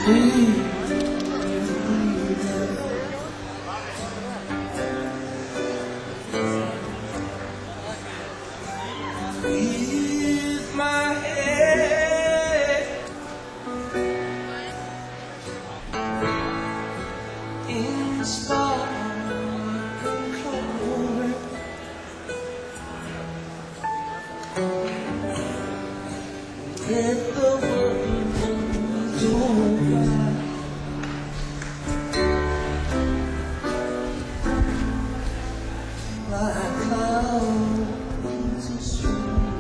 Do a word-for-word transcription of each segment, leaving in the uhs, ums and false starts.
With my head in sparkling clover, let the world go by. Like clouds of spring,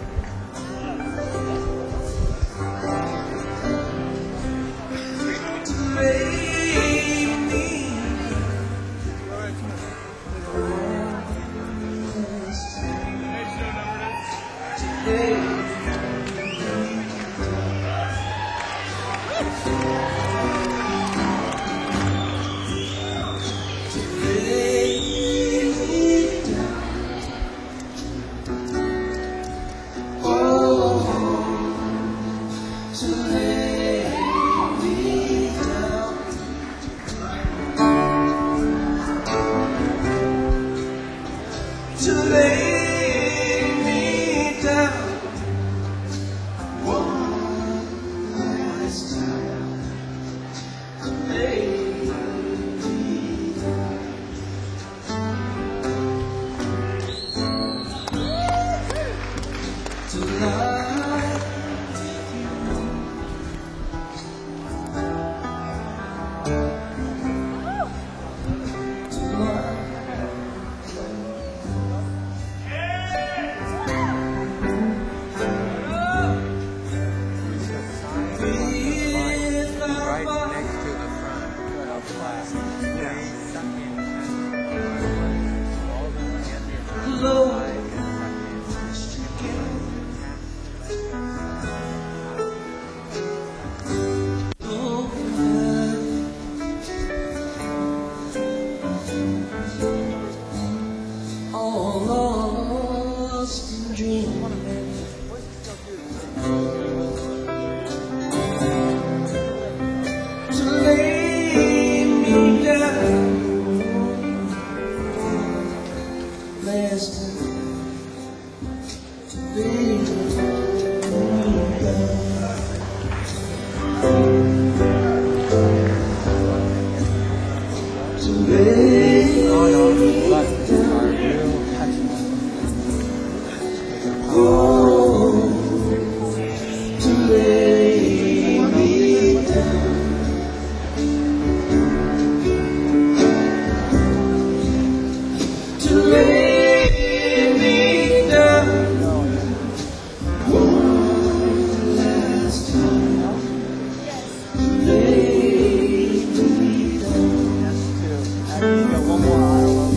to lay me today. To lay me down one last time, to lay me down. To lie with you, to lie. All lost in dreaming, to lay me down last time, to lay me down, to lay me down. Oh, to lay me down, to lay me down one last time, to lay me down. One more aisle over.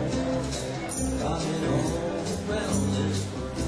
Coming all around this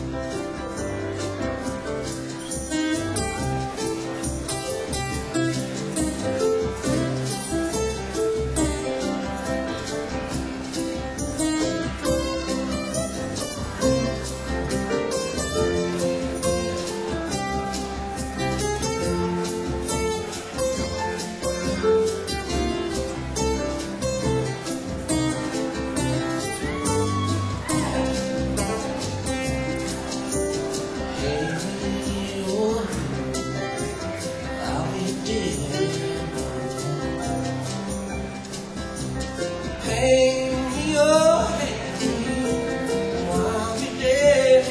hang your head while you're dead.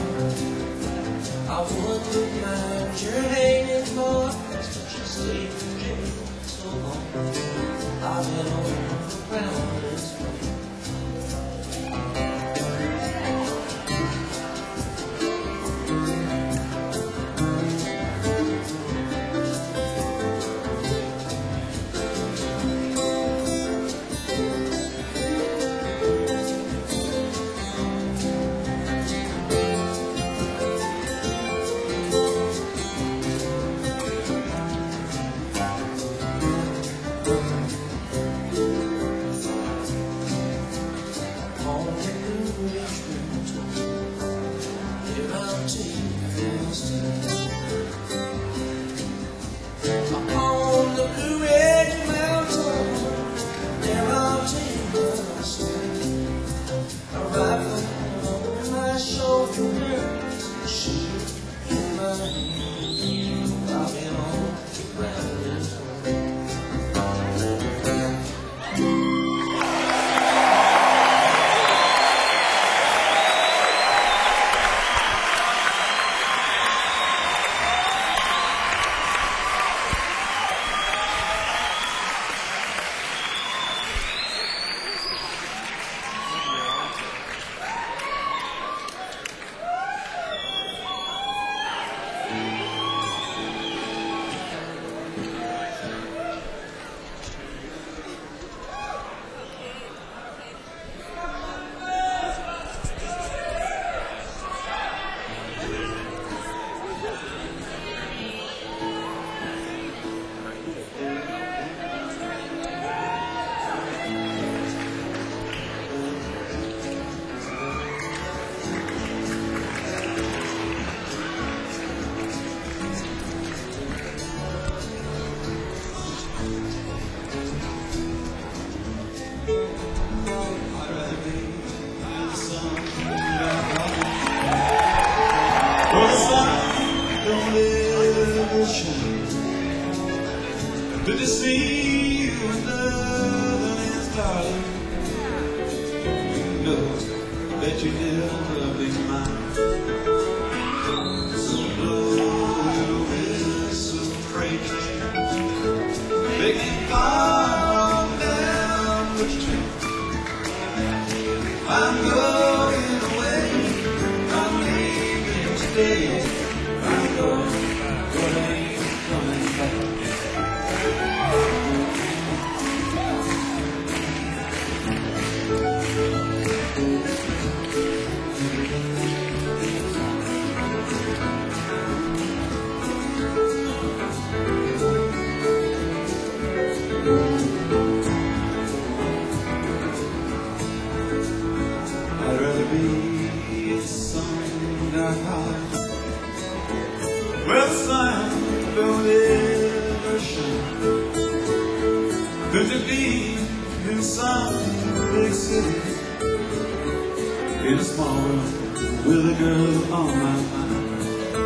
I wouldn't mind your hanging for but you stayed in jail so long. I've been all around this way. Upon the Blue Ridge Mountain, there I'll take my stand. A rifle on my shoulder, a shield in my hand. I've been all around this world. To deceive another man's darling, you know that you never be mine. So blow your whistle, freight train, make it far on down the street. I'm going away, I'm leaving today. I'm going, but I ain't coming back. I'd rather be some dark hollow where the sun don't ever shine, than to be in some big city, in a small room with a girl on my mind.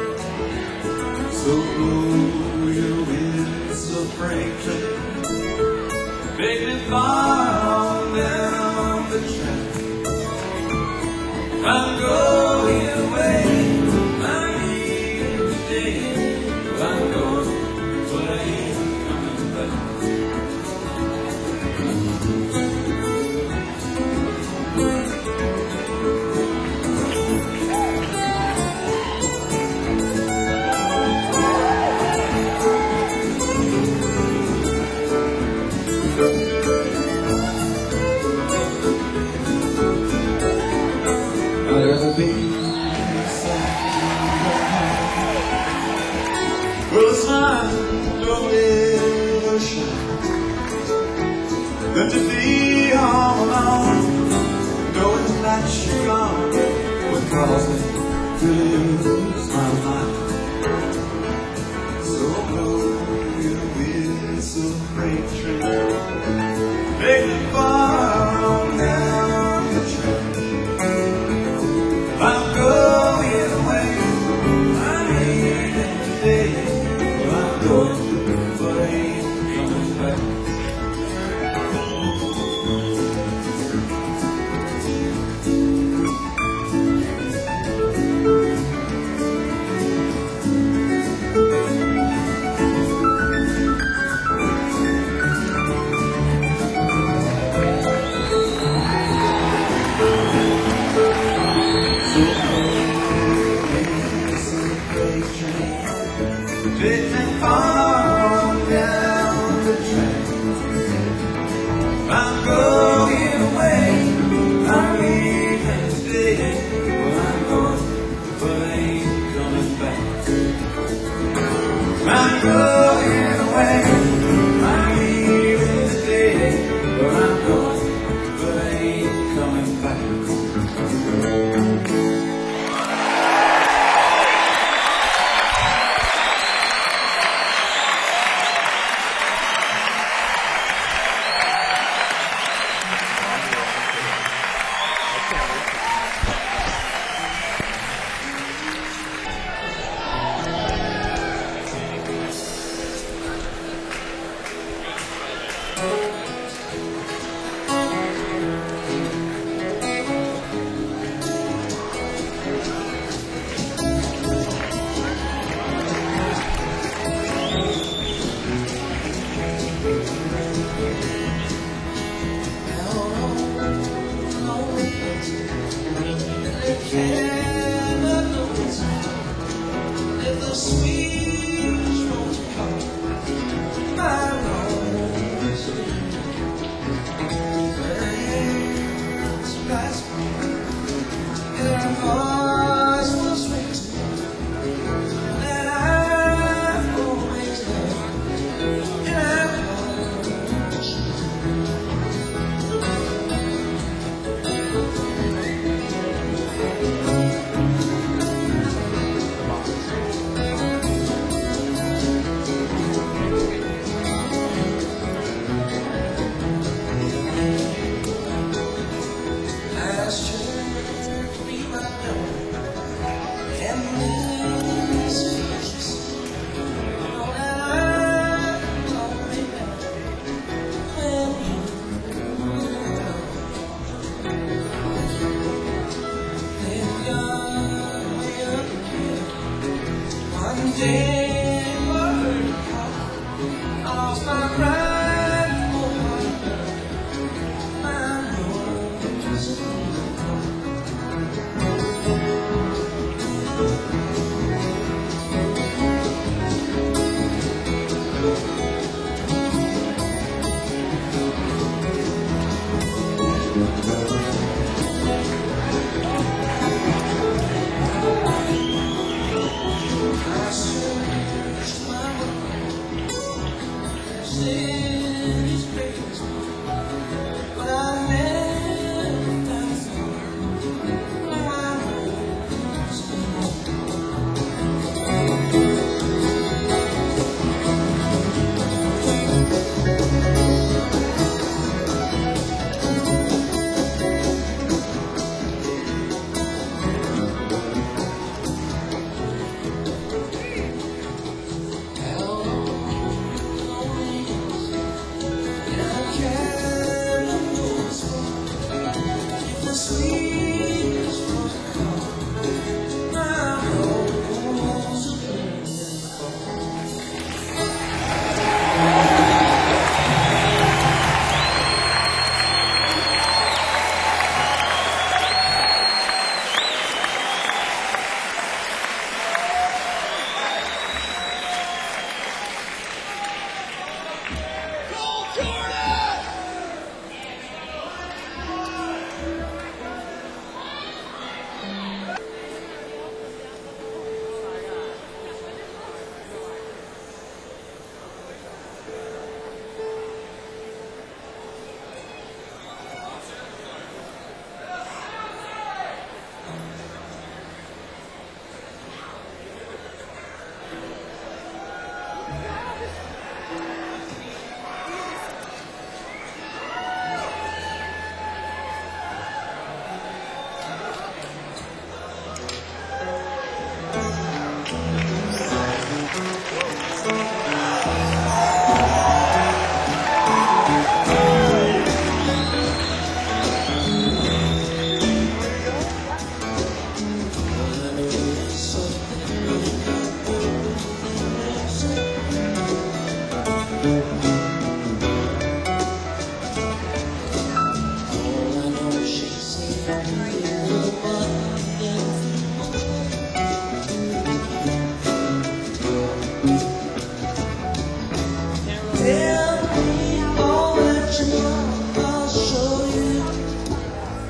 So blow your winds of freight train, make me far on down the track. I'm going away, I'm leaving today. I'm going, but I ain't coming back. lights are gone because they lose my mind. So blow your whistle, freight train, take me far on down the track. I'm going away, I'm leaving today. Well, I'm going, but I ain't coming back. Take me far down the track. I'm going away, I'm leaving today. Well, I'm going, but I ain't coming back. I'm going away, I'm leaving today. Well, I'm going, but I ain't coming back.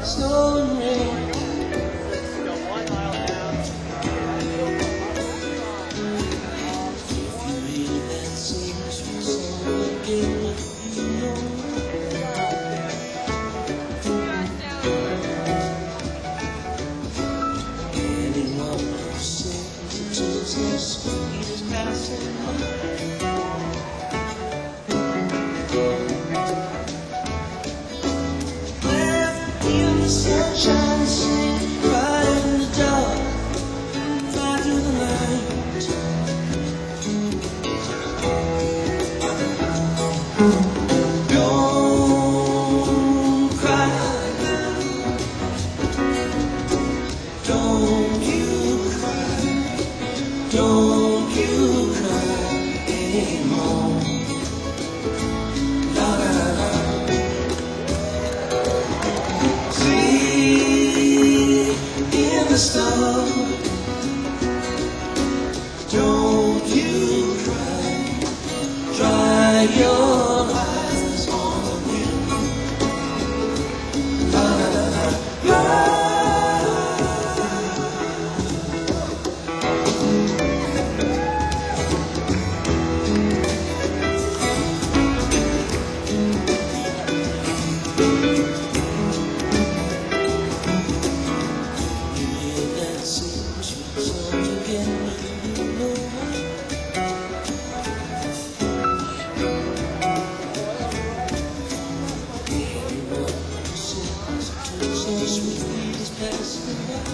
snow and rain. Go one mile down. If you hear that same sweet song again, you know anyone who sings it just as sweet as passing by. Sunshine, sing right in the dark, fly through the night. Don't cry, don't you cry, don't you cry anymore. La la la. The star, don't you cry, dry your eyes on the wind. La la la la la. So sweet as passing by.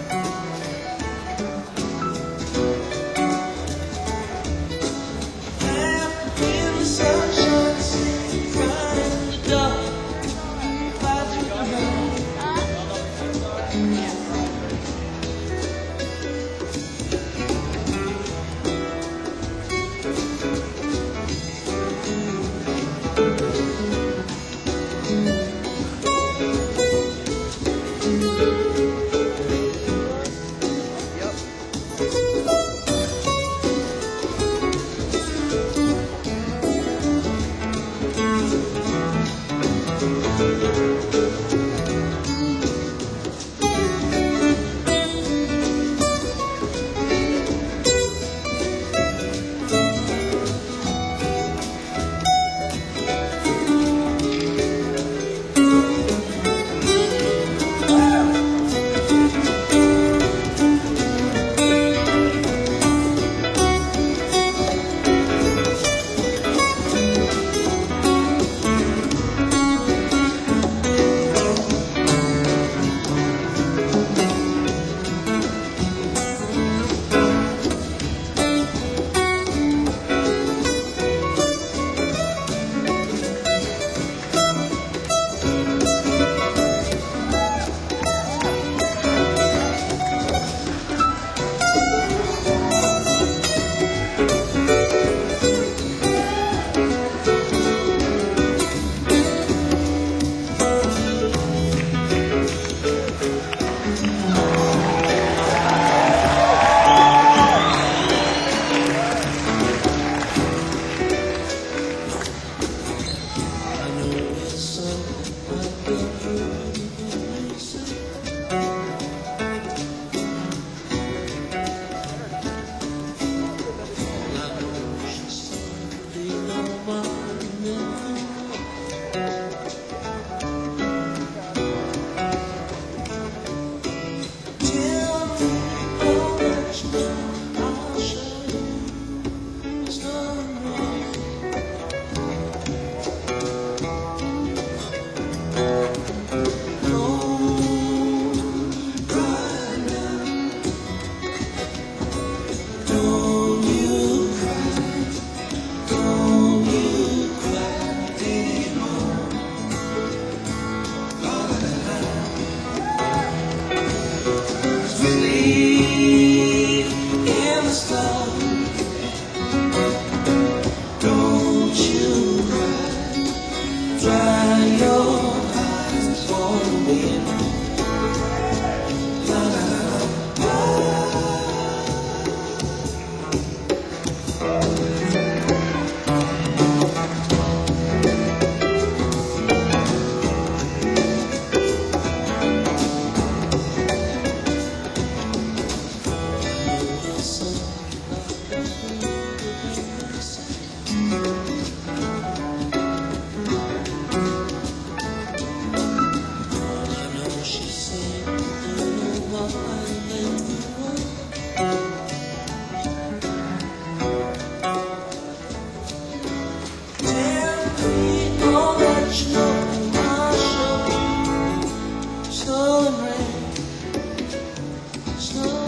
Out in the sunshine, sing, cry in the dark, fly through the night. snow and rain, snow.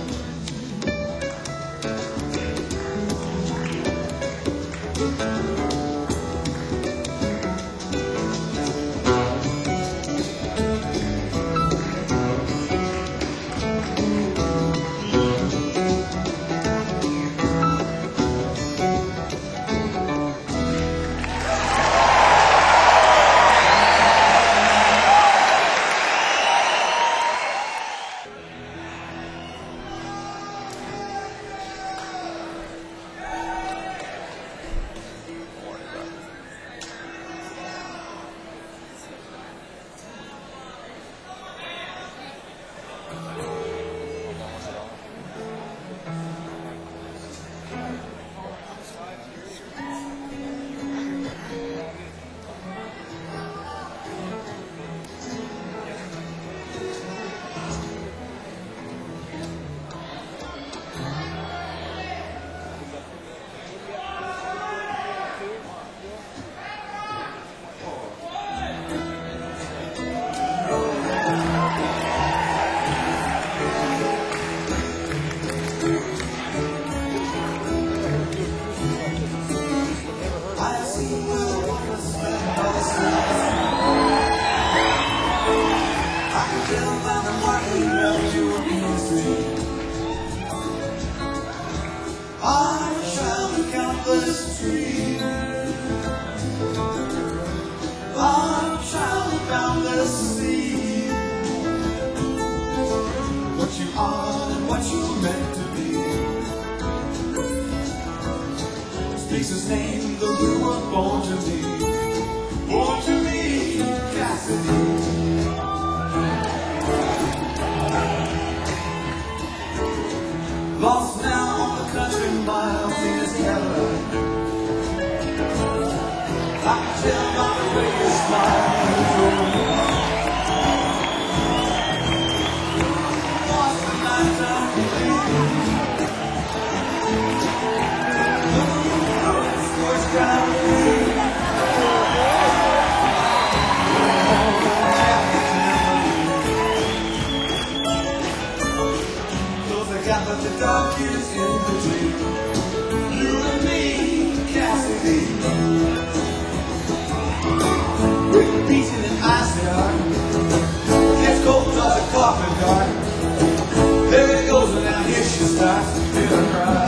What you are and what you're meant to be. Speaks his name, the we were born to be. Born to be Cassidy. Lost now on the country miles in his Cadillac. I can tell by the way you smile. But the dark is in between you and me, Cassidy. With the beach in the ice yard, gets cold as a coffin guard. There it goes, and now here she starts to feel a cry.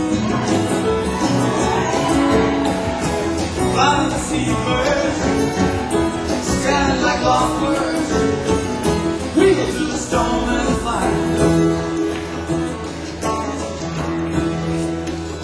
Flying the seabirds, standing like lost words. We go through the storm and the fire.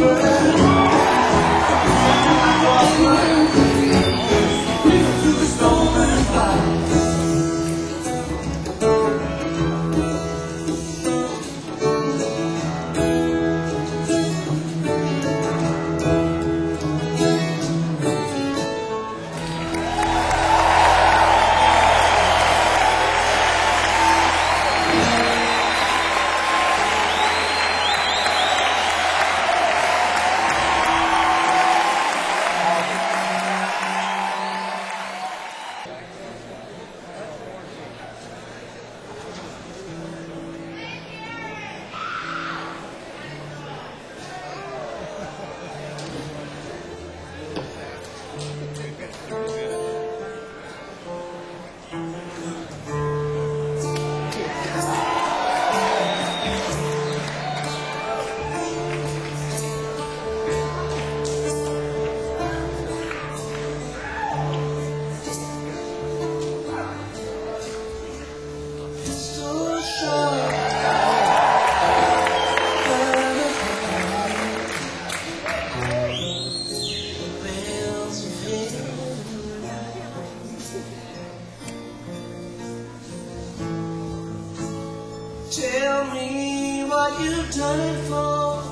Tell me what you've done it for.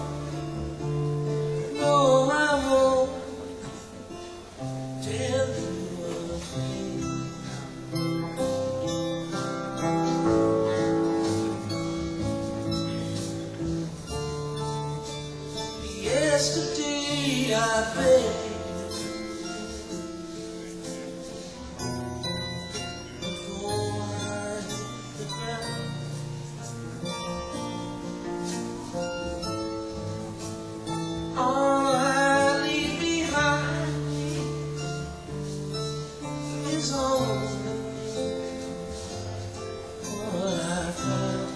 No, I won't tell you a thing. Yesterday I begged before I hit the ground. All I leave behind me is only what I found.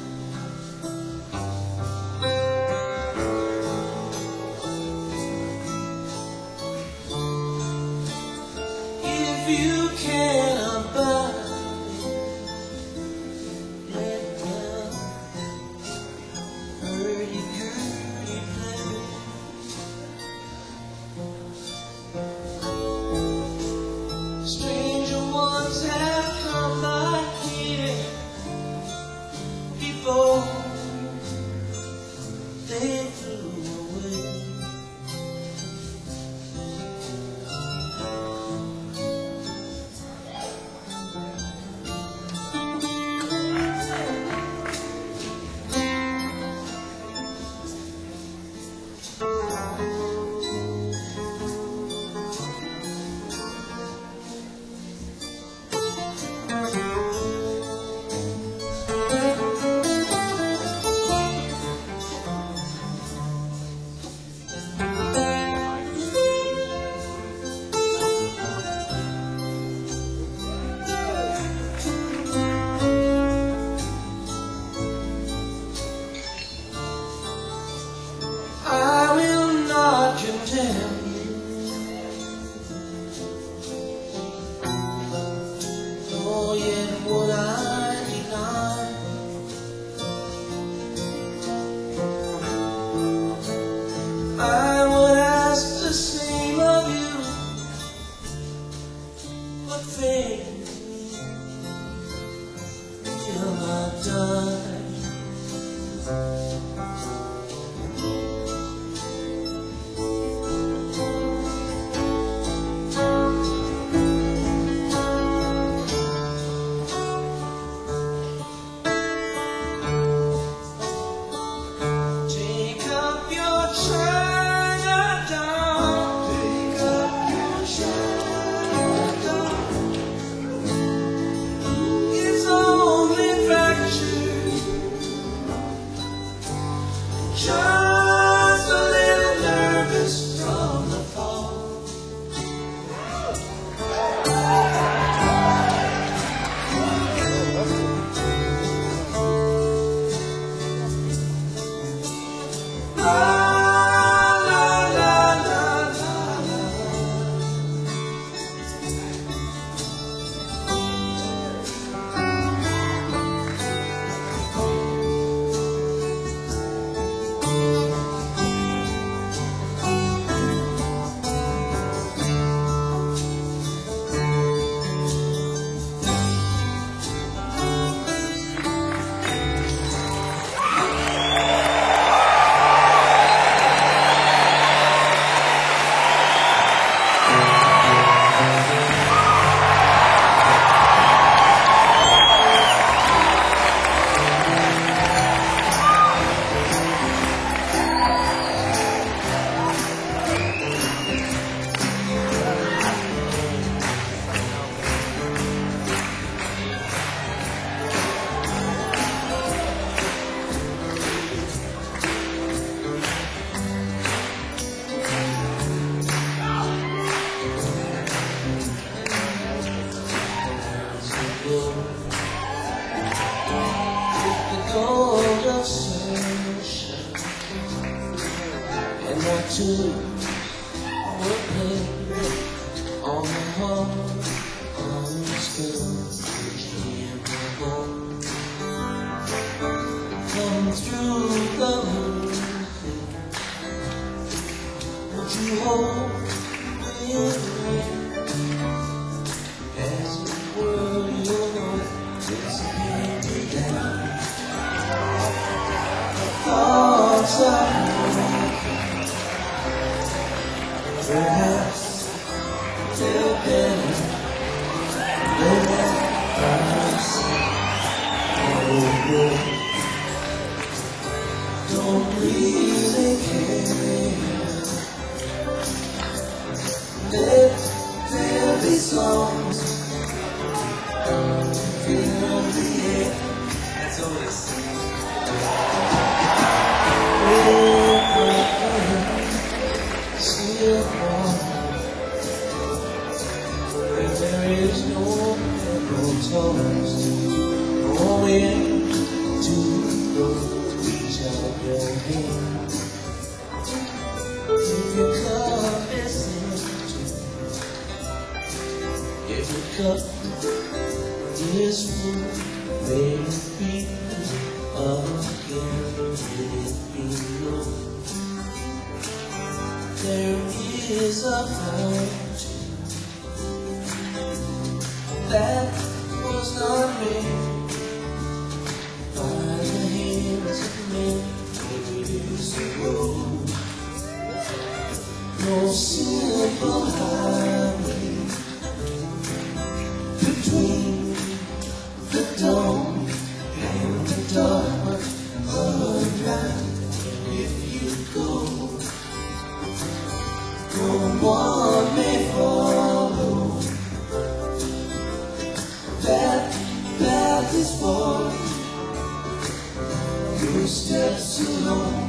If you can't abide it, let it down. Hurdy-gurdy play. Stranger ones have come by here before they flew away. I will not condemn you, nor yet would I deny. I would ask the same of you, but fail me till I die. Take up your China doll. Take up your China doll. It's only fractured, just a little nervous from the fall. and not to what pain on the heart on the skin. Come through the thing. Would you hold with me as it were your love disappeared down? The thoughts I perhaps they'll better than us. Oh, don't really care. Let there be songs fill the air. That's all it sings. Still warm, where there is no no tones, no wind to blow. Reach out your hand. If your cup is empty, if your cup is full, may it be again, may it be low. There is a fountain that was not made by the hands of men years ago. No simple highway between the dawn and the dark of night. If you go, no one may follow. That path is for your steps alone.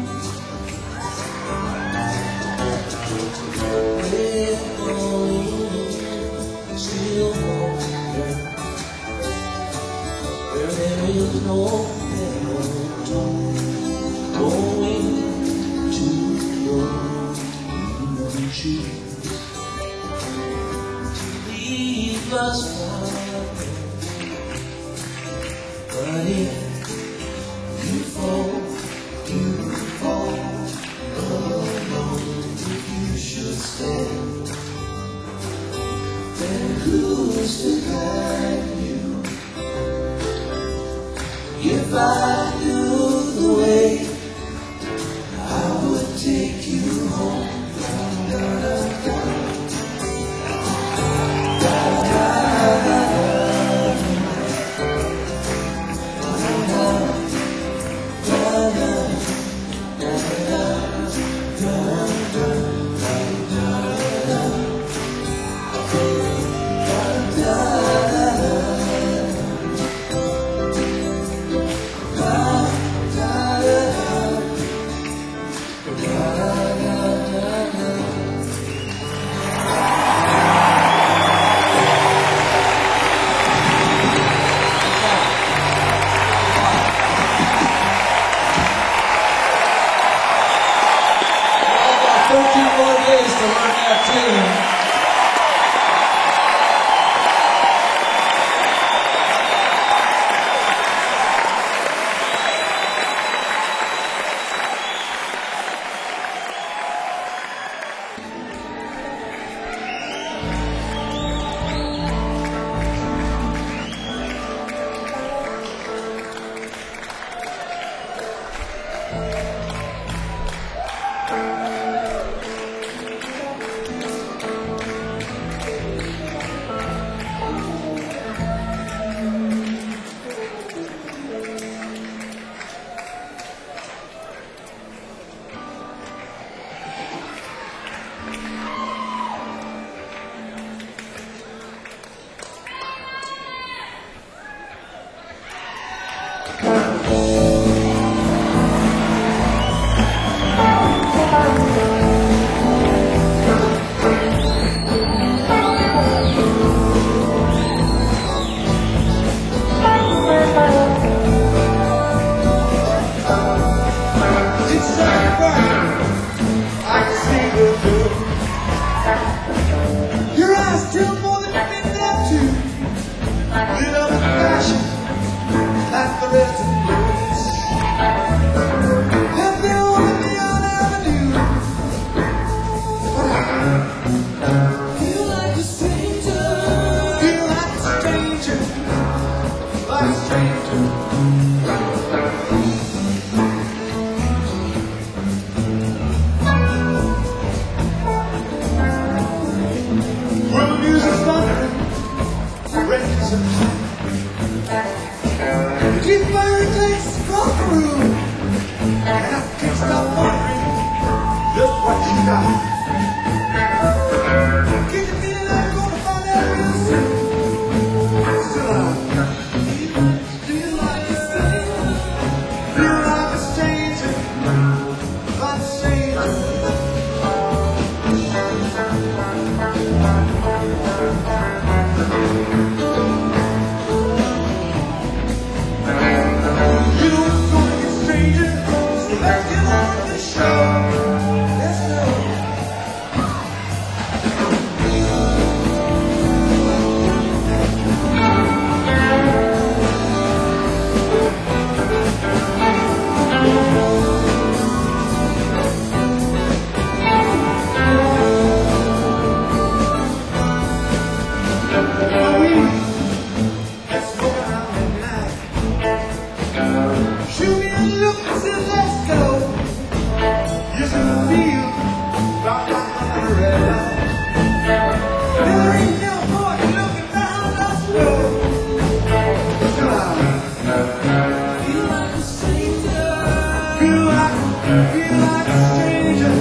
We're going still water where there is no meadow, going to your choose to leave us far. But if you fall, you fall alone. If you should stand, then who's to guide you? If I knew the way, I would take you home. thirteen more days to learn that tune. I single girl. Your eyes tell more than you can up to. Lit up in passion like the rest of the birds. And they're on the neon avenue. But I feel like a stranger. Feel like a stranger. Like a stranger. Keep firing takes across the room, and I can't stop wondering just what you got. Can you feel like I'm gonna find out real soon? Still alive. Feel like a stranger. Feel like a stranger. Like a stranger. Let's get on the show. Let's go. Let's go out at night. Shoot me a look and say let's go. You should feel right like a red light. There ain't no point looking down that road. Feel like a stranger. Feel like, feel like a stranger.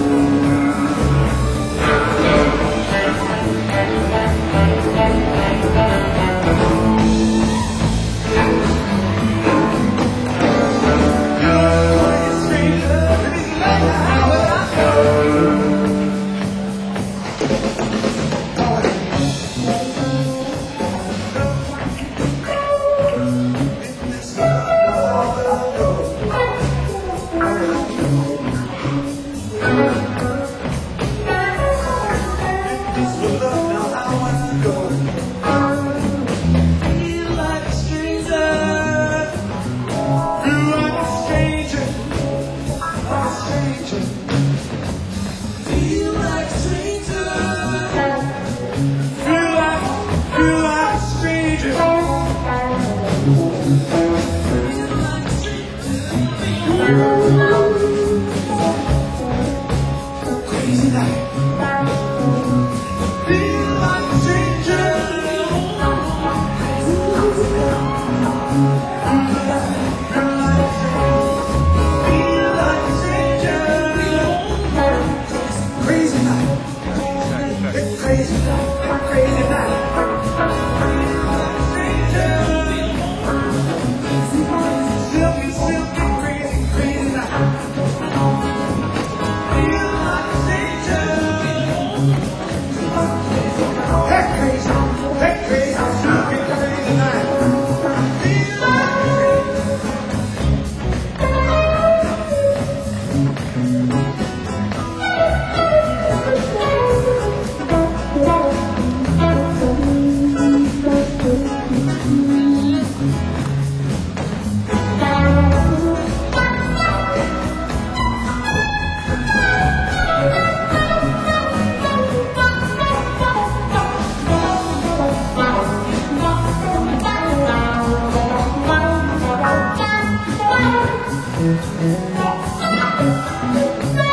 Crazy night. Feel like a stranger. Feel like a stranger. Crazy night. It's crazy night. Crazy night. Silky, silky, crazy, crazy night. Feel like a stranger. That crazy, that crazy, silky, crazy night. Feel like a Thank you.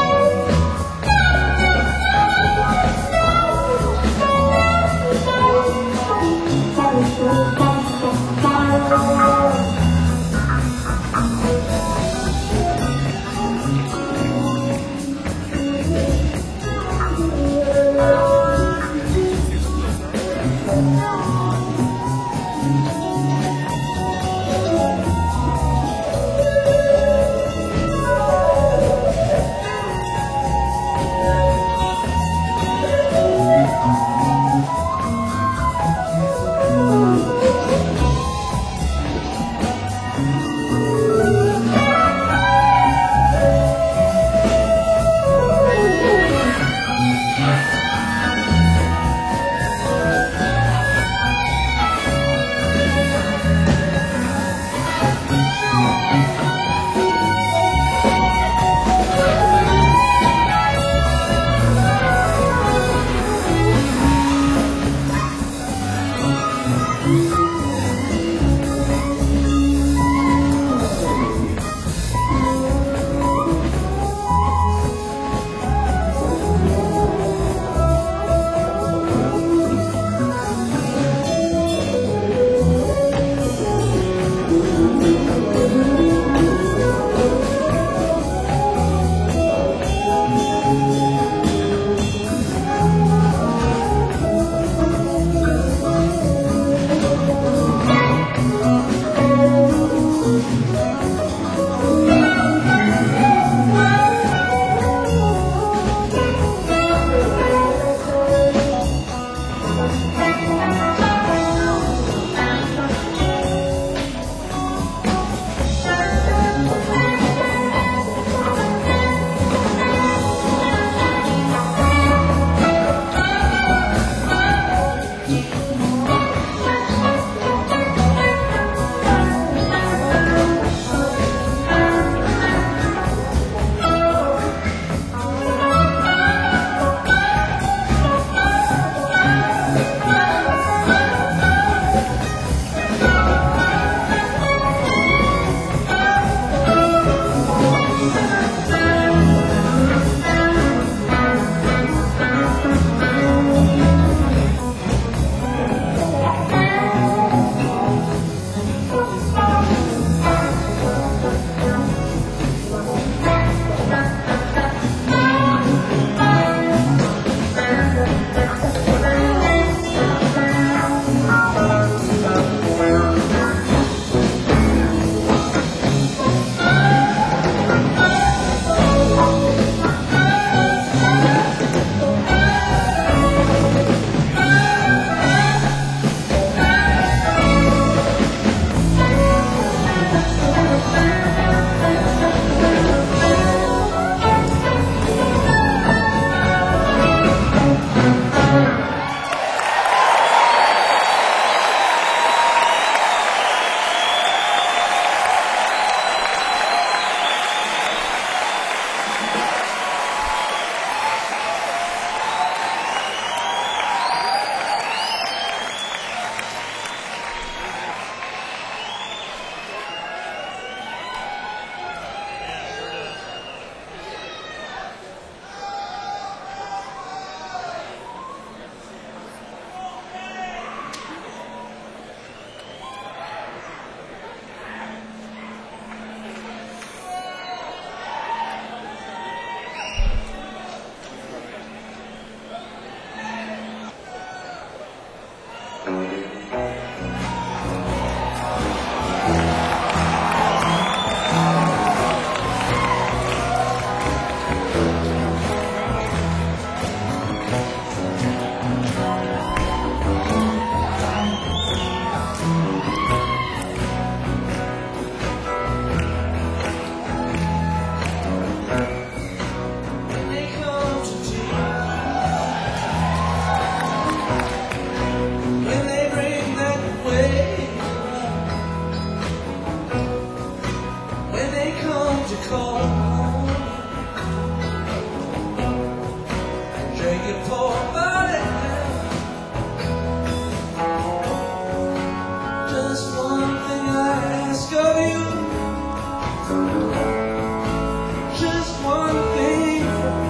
just one thing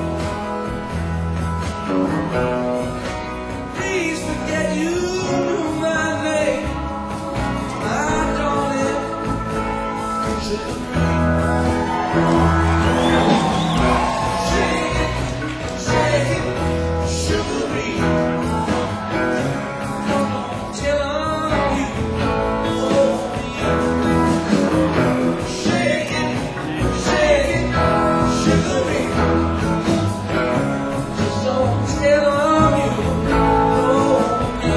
from me. Please forget you knew my name, my darling. Sugar shake it, shake it, sugar me. Tell on you, oh me. Shake it, shake it, sugar me. Just don't tell on you, oh me.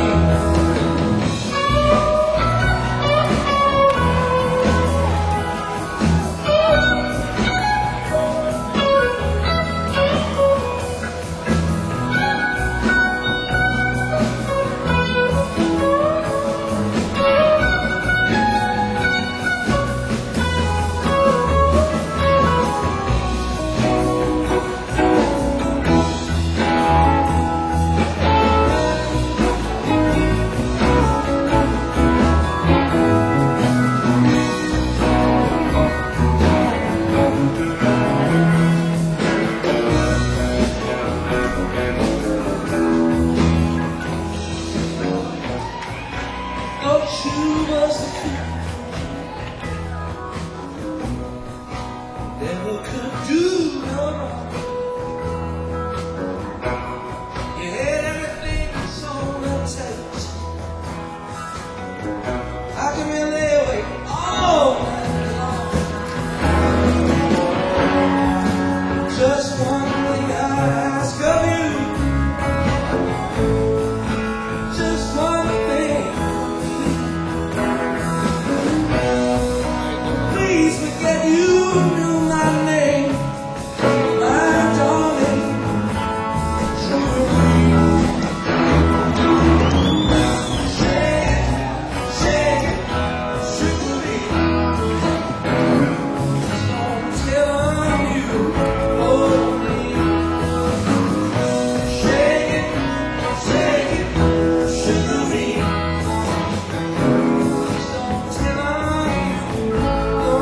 Thought you was the king, never could do no wrong. You had everything that's on the table. I can really wait all night long. Just one thing I ask of you, just one thing. Please forget you knew my name, my darling. Sugar shake it, shake it, sugar me. Just don't tell on you, oh me. Shake it, shake it, sugar me. Just don't tell on you, oh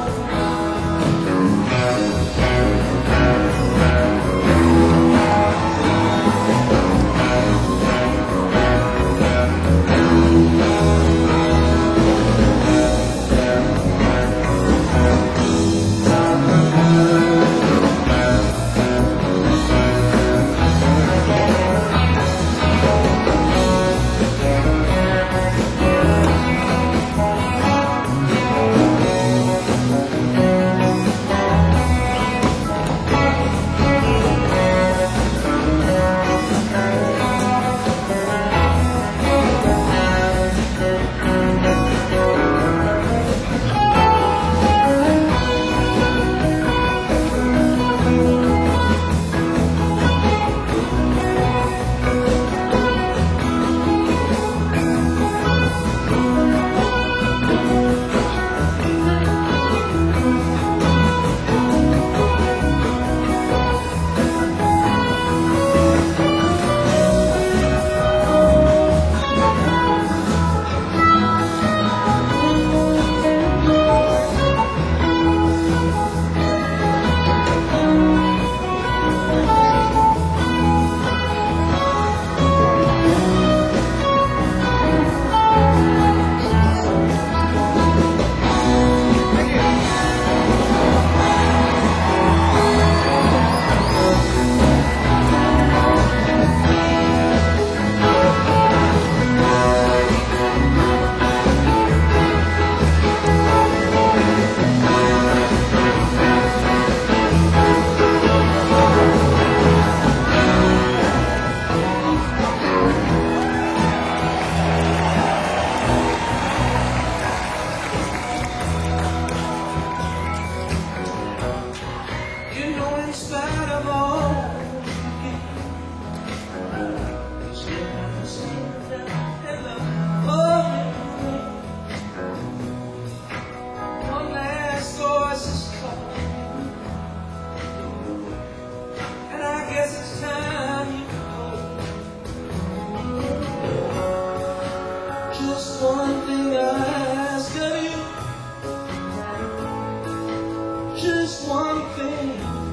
one thing I ask of you, just one thing.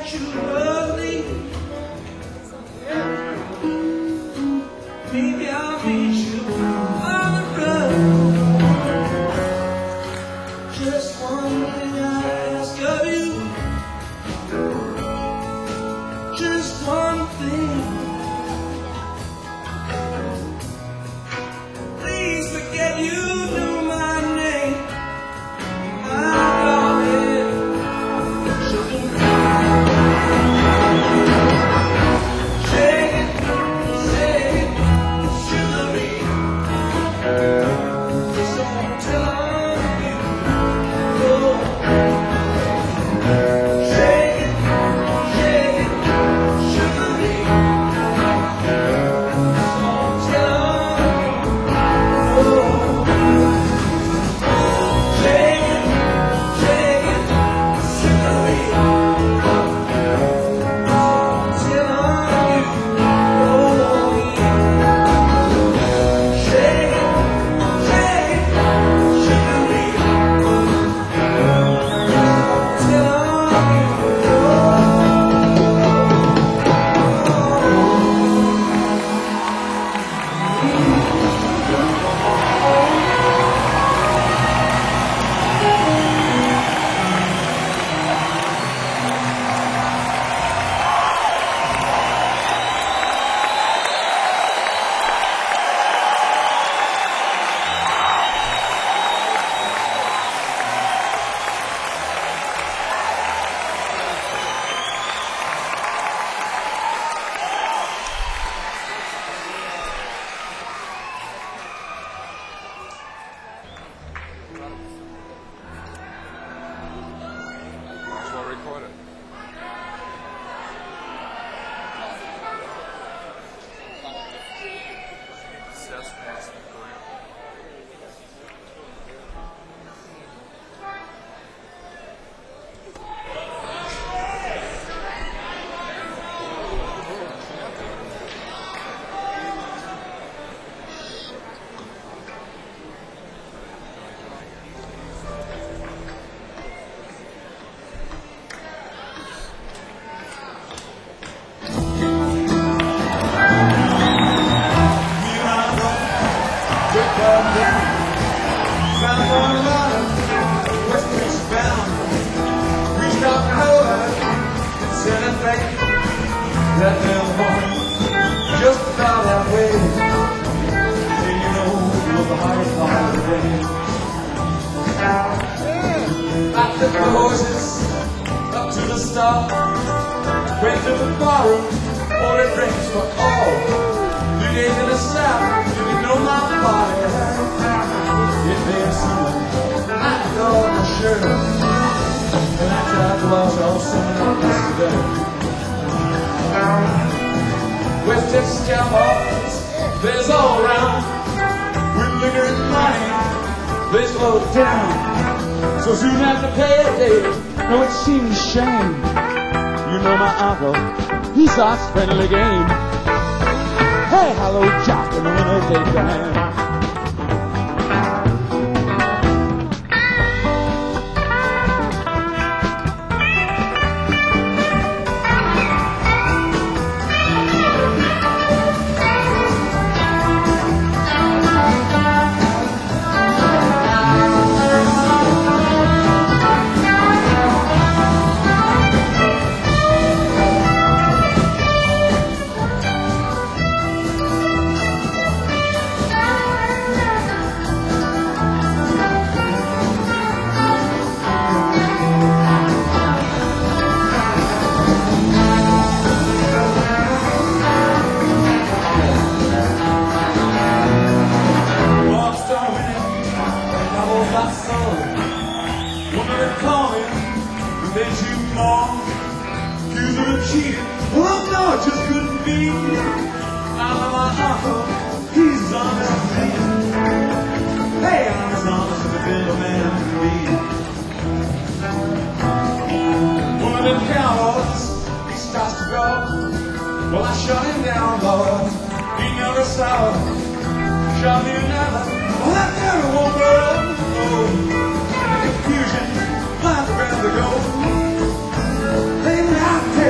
treat you lovely. Maybe I'll meet you on the road. Just one thing I ask of you. Just one thing. Please forget you knew my name. I call it sugar. Shake it, shake it, sugary. So tell on you. Oh. Shake it, shake it, sugary. So tell on you. Oh. Shake it, shake it, sugary. So tell on you. Oh, yeah. Shake it, shake it, sugary. Tell on you. Well recorded. That little morning, just about halfway, and you know it was the hardest part of the day. I took the horses up to the start, went to the barroom, ordered drinks for all. You gave me the south, you didn't know my body. It may have seemed I thought for sure, and I tried to wash off some of my yesterday. West Texas cowboys, there's all around. With liquor and money, they slow down. So soon after payday, no, it seems a shame. You know my uncle, he starts friendly game. Hey, hello, Jock, and the winner take the hand. Well, no, it just couldn't be. I love my uncle, he's as honest as me. Hey, I'm as honest as a bill of man can be. One of them cowboys, he starts to go. Well, I shut him down, Lord. He never saw it. Shot me another. Well, that never won't grow. Oh, confusion, life around the go. Baby, I tell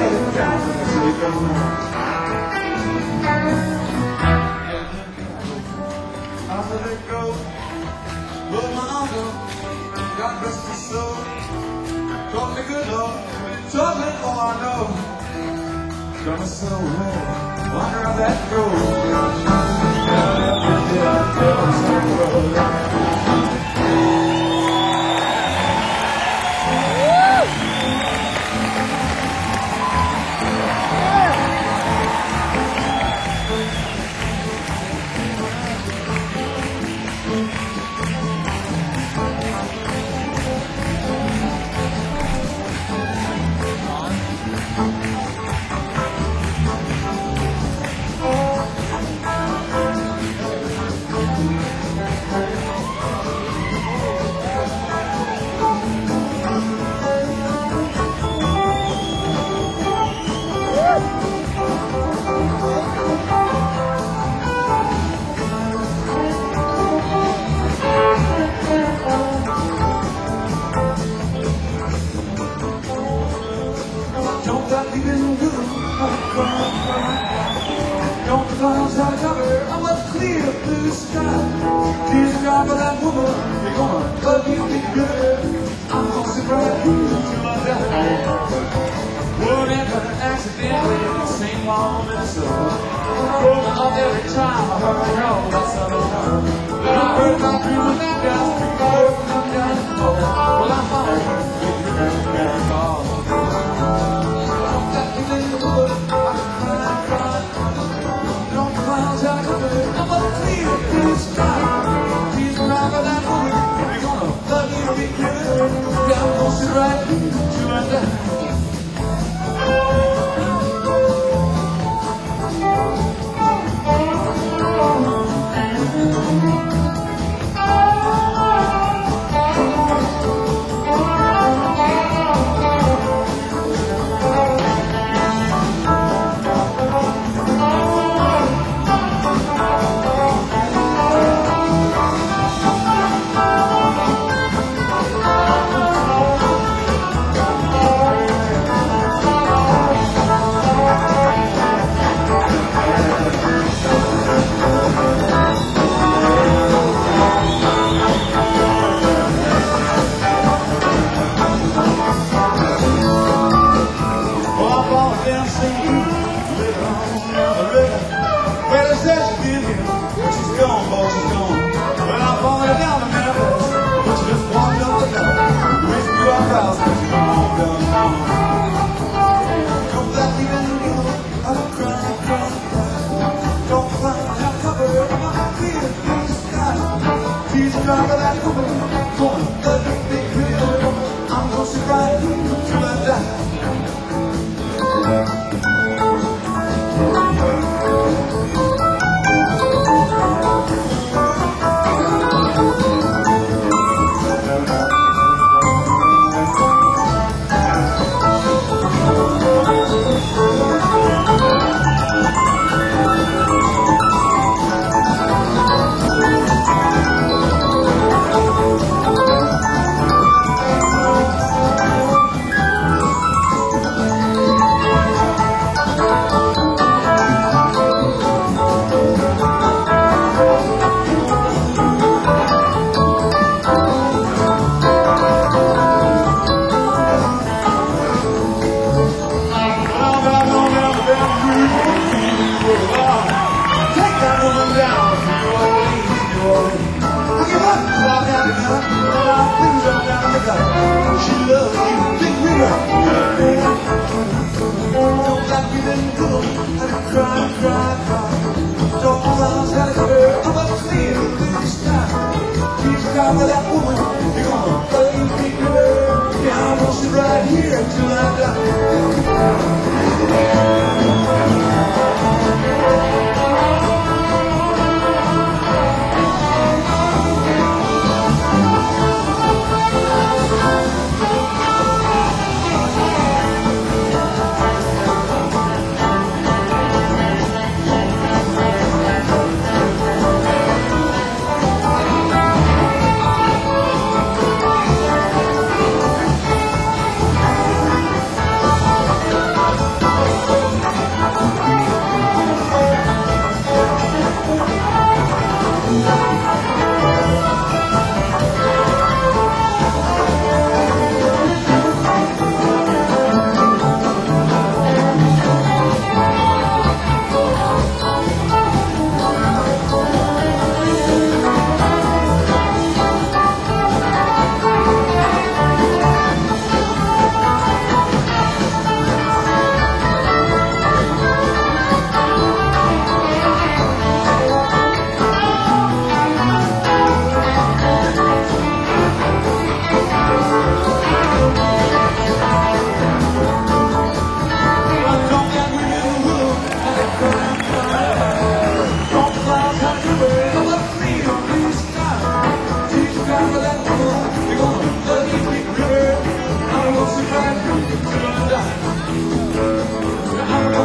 Gonna sail away, wonder how that goes. Down every day, down some road. Don't the clouds out of cover, I'm a clear blue sky. Tears dry for that woman, you're gonna love you be good. I'm gonna sit right here till I die. Whatever accidentally, Saint Paul, Minnesota. Rolling up every time I heard all that southern love. But I heard my dream was that down, before it come down the floor. Well, I'm fine with you, baby, call. Don't let me in the wood, I can cry, cry. Don't the clouds out of cover, I'm a clear blue sky. Tears dry for that woman, you're gonna love you be good. Yeah, I'm gonna sit right here till I die. I'm gonna sit right here till I die. She loves you, think we are. Don't like you didn't go, and I cry, cry, cry. Don't clouds out of cover, I'm a clear blue sky. Keep crying for that woman, you're gonna love you, be good. Yeah, I'm gonna sit right here until I die.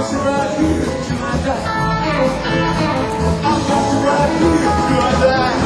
sit right here till I die. I'm gonna sit right here till I die.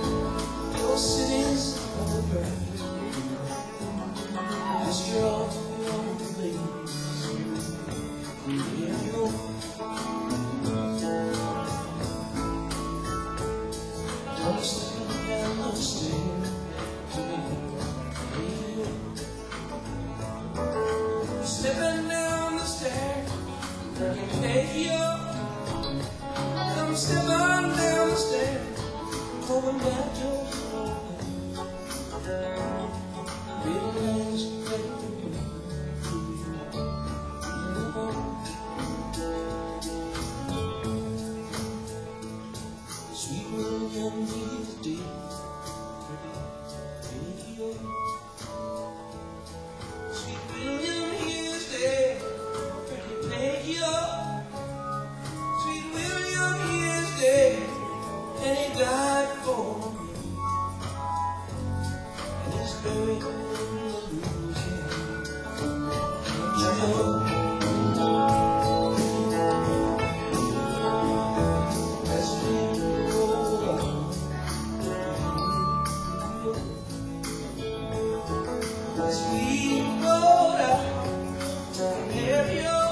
Your slipping down the stairs. Hey, yo, I'm slipping down the stairs, going back to home. Feelings Sweet William, he's dead. Hey, yo. Sweet William, he's dead. Hey, yo. Sweet William, he is dead, and he died for me, and he's buried in the Louisiana. As we roll out, as we roll out, here you are.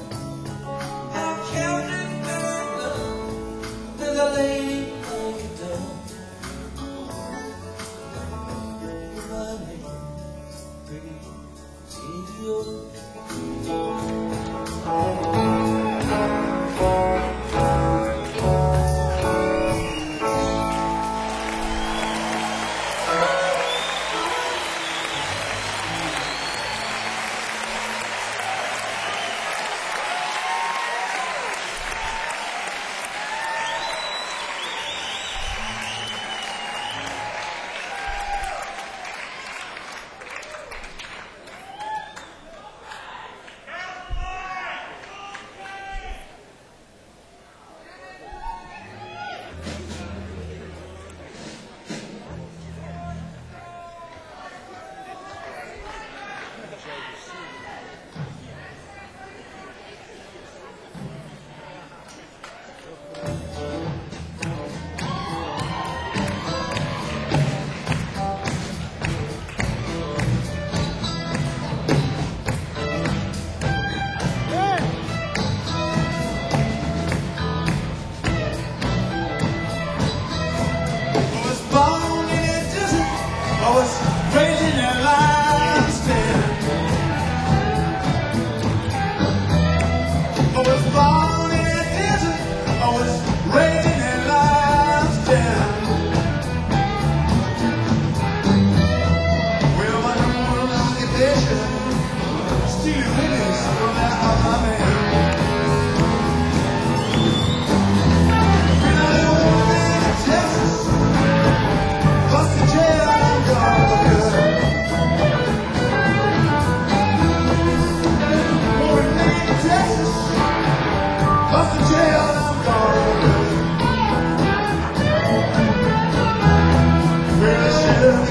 The lady laid down my name, pretty T-O. I was raised in a lion's den. I was born in a desert. I was raised in a lion's den. Well, I know an occupation, stealing babies from that of my man. When I lived in Texas, bust the jail.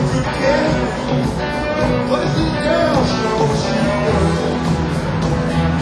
What is this girl show she was?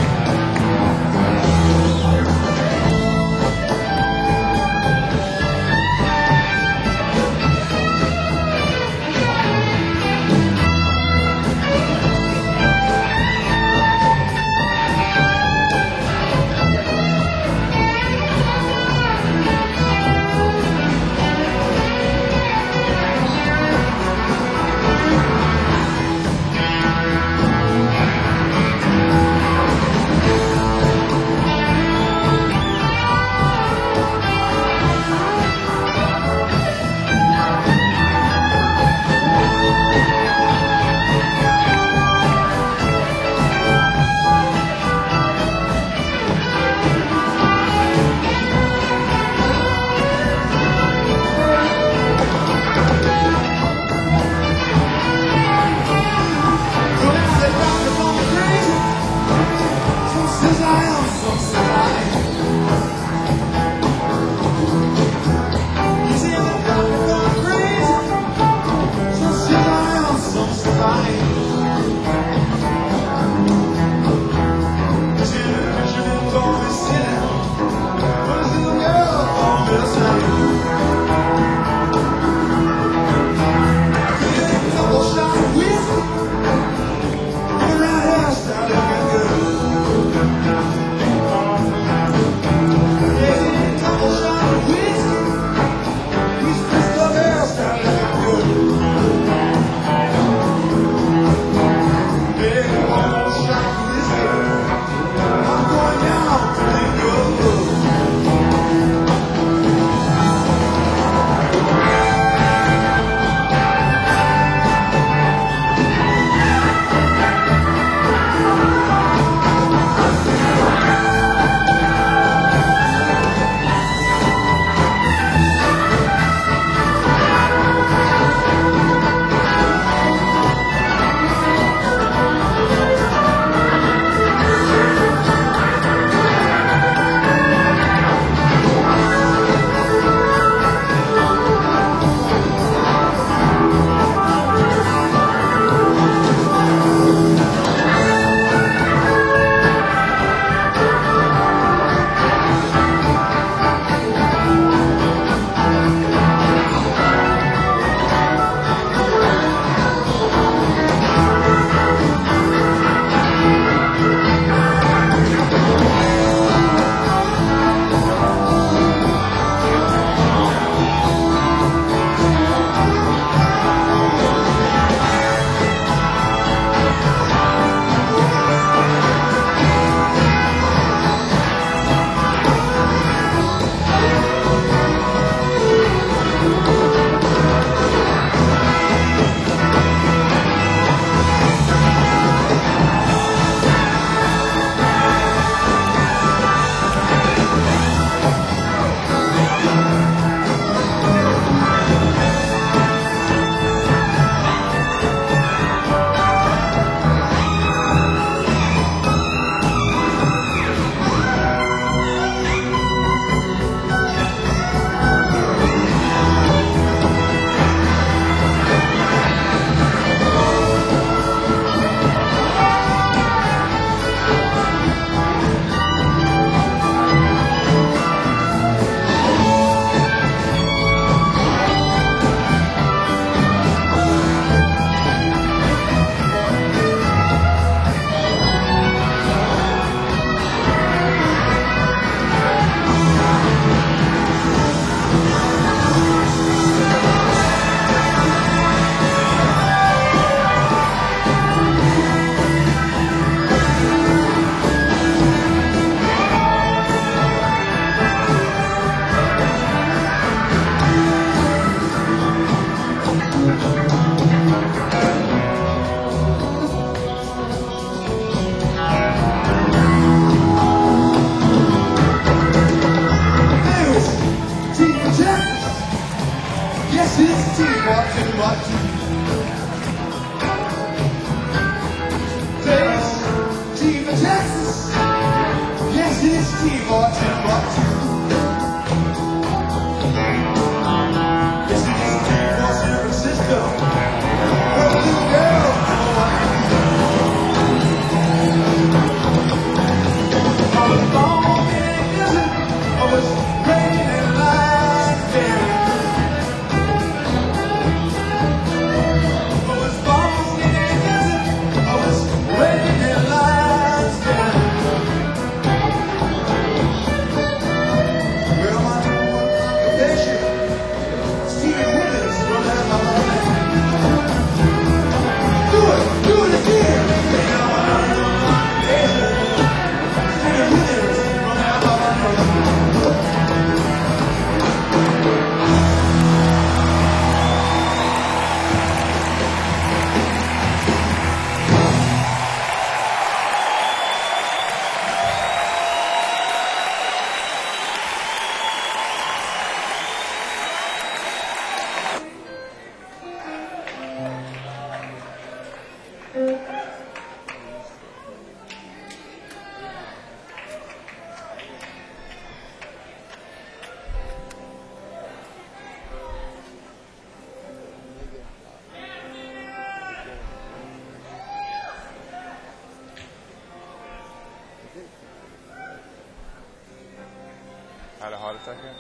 heart attack yet?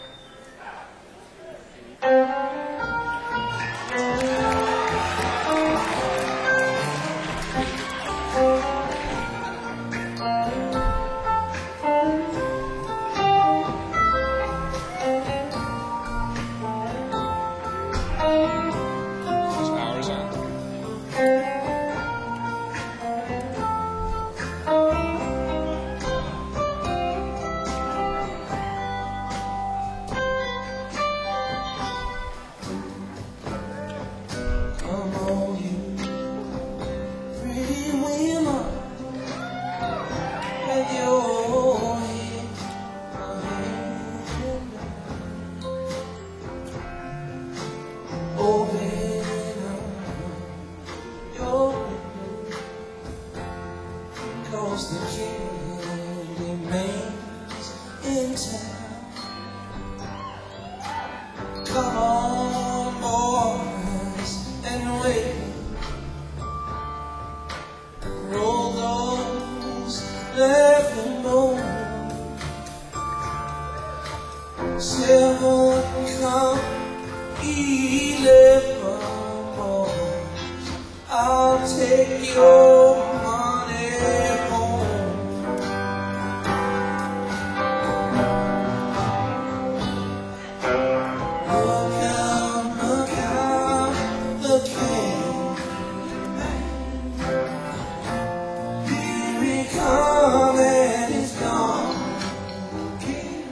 Those hours on. Come on, you pretty women, with your head hanging down. Open up your window, 'cause the candy man's in town. Come on, boys, and wait. Roll those laughing bones. Seven come eleven boys. I'll take your money home. Look out, look out, the candy man. Here he comes and he's gone again.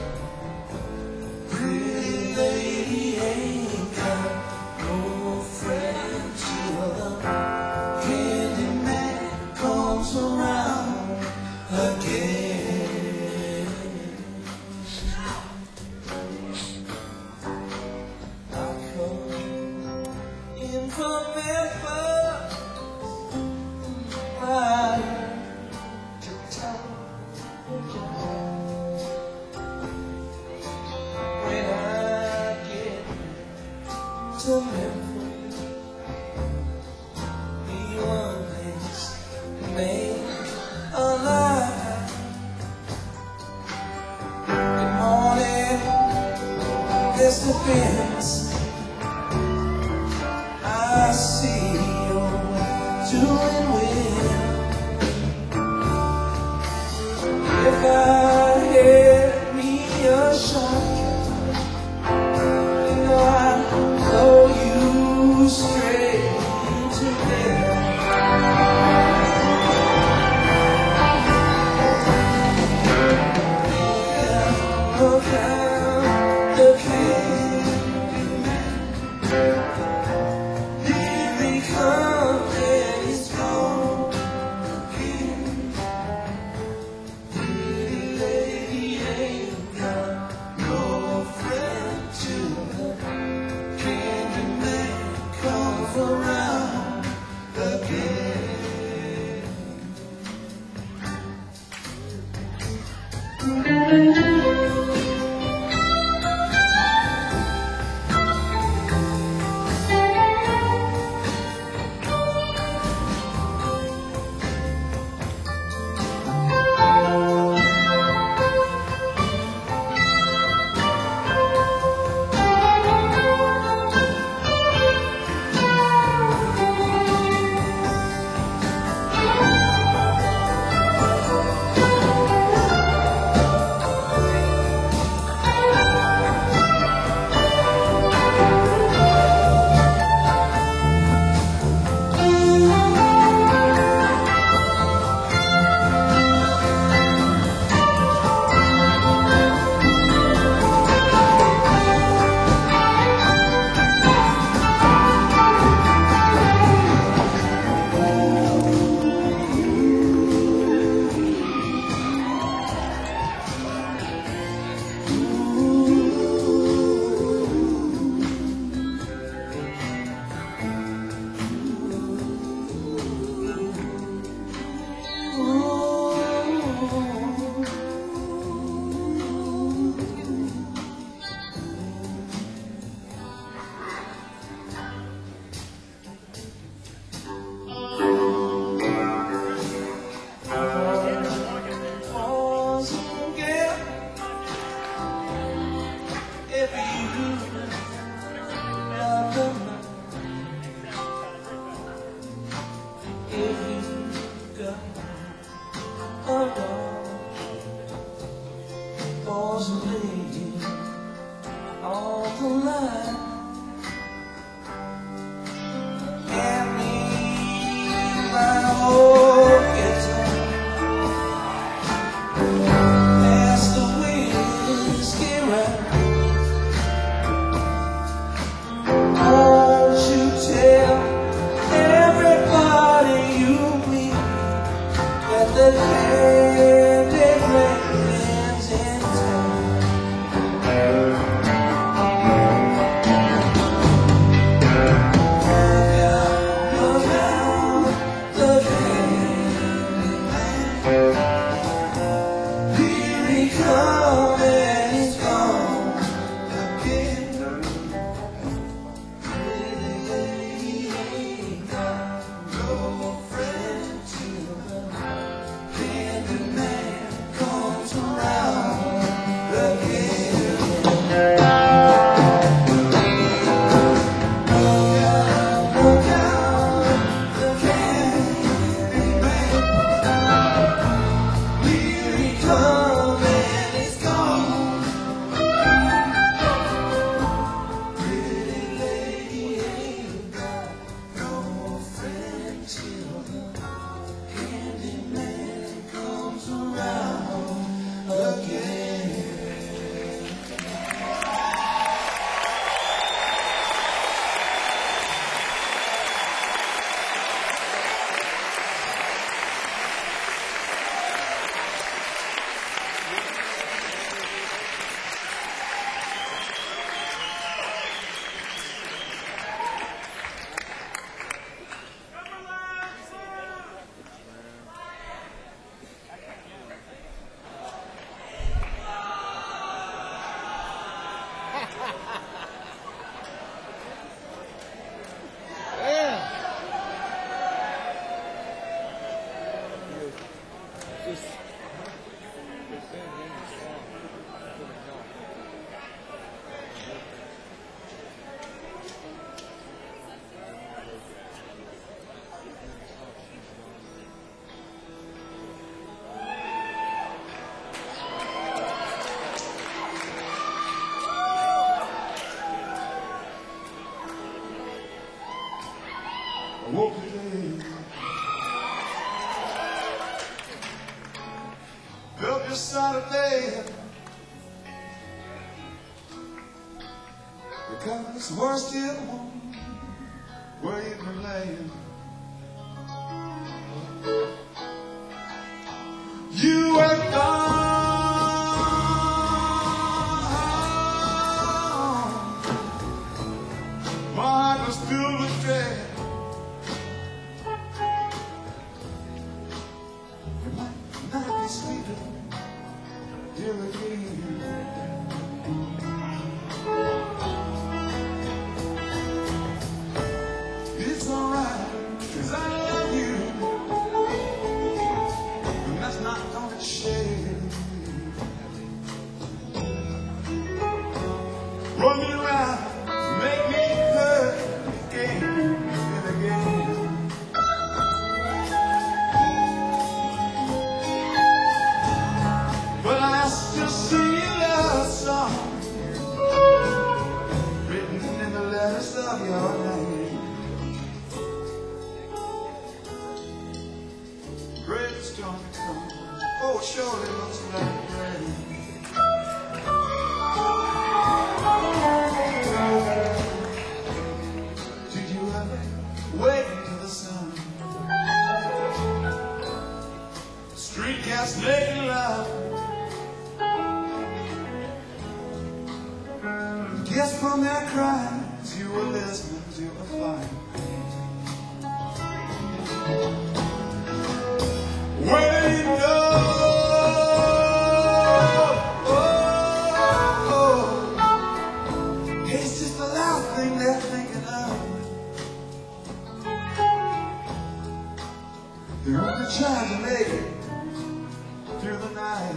Pretty lady ain't got no friend till the candy man comes around again. I come in from Memphis, right to town. When I get to Memphis, be one place made alive. Good morning, Mister Benz. I see you're doing well. If I had me a shotgun, you know I'd blow you straight to hell. Look out, the candy man. Here he comes and he's gone again. Pretty lady ain't got no friend till the candy man comes around again. the candy friends in town. Look out, look out, the candy man. Here he comes and he's gone again. Really, he ain't got no friend till the candy man comes around again. Look out, look out, the candy man. Here he comes and he's gone. Pretty lady ain't got no friend till the candy man comes around again. I woke today, felt just Saturday, because we're still home where you've been laying. You were gone, my heart was filled with dread. Not be sweeter, dear again. It's alright, 'cause I love you, and that's not gonna change. Run me around, make me hurt again and again. But I still sing your love song, written in the letters of your name. Great storm to come, oh it surely looks like rain. Did you ever wake into the sun? Street cats making love. Guess from their cries you were listening to a fire. Where do you go? Oh, oh. It's just the last thing they're thinking of. They're only trying to make it through the night.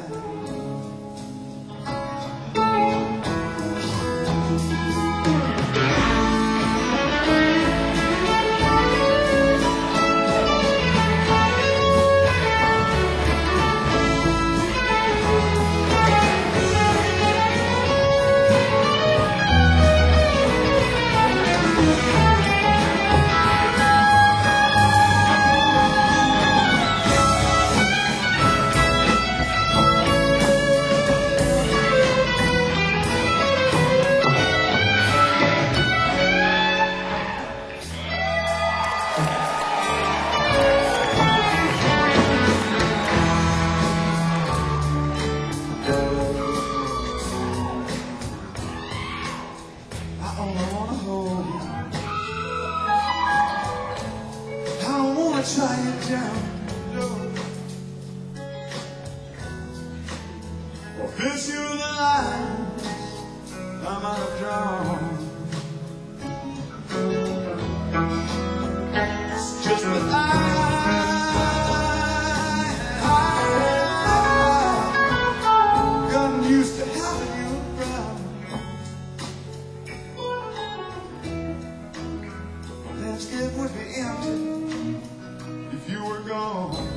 Miss you the lines I might have drawn. It's just that I, I gotten used to having you around. The landscape would be empty if you were gone.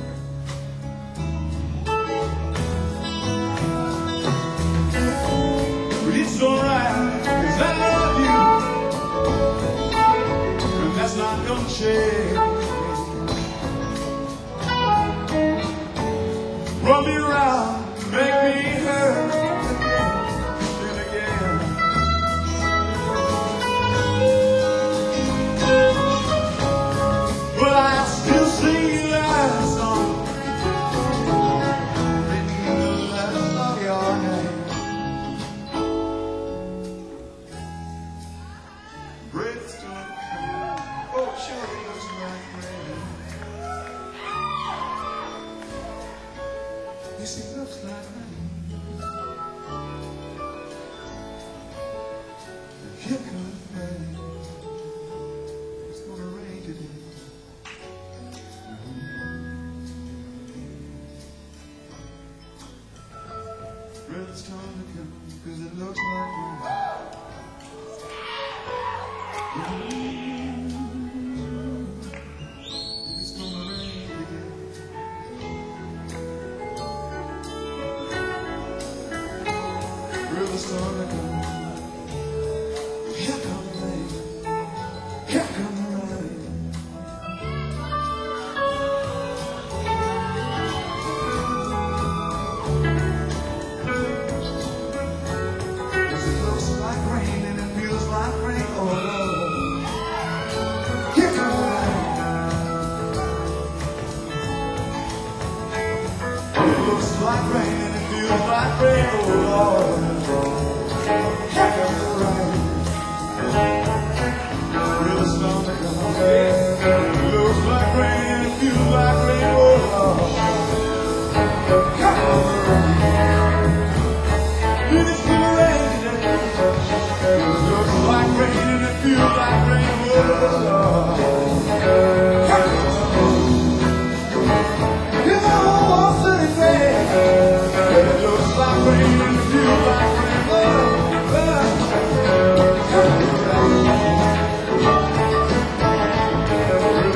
It's alright, 'cause I love you, and that's not gonna change. Run me around, make me hurt and again. But I'll still sing that song in the letter of your name. Rain's gonna come. Oh, sure it looks like rain. Yes, it looks like rain. Here comes rain. It's gonna rain today. Rain's gonna come, 'cause it looks like rain. It's gonna rain again. River's gonna come. Here come the rain. Here come the rain. Cause it looks like rain and it feels like rain. Oh, it looks like rain and it feels like rain, oh Lord. Here comes the rain. River's gonna come. It looks like rain and it feels like rain, oh Lord. Here comes the rain. It's gonna rain today. It looks like rain and it feels like rain, oh Lord. Here comes the rain. Give my whole city rain. It looks like rain and it feels like rain. Oh, oh.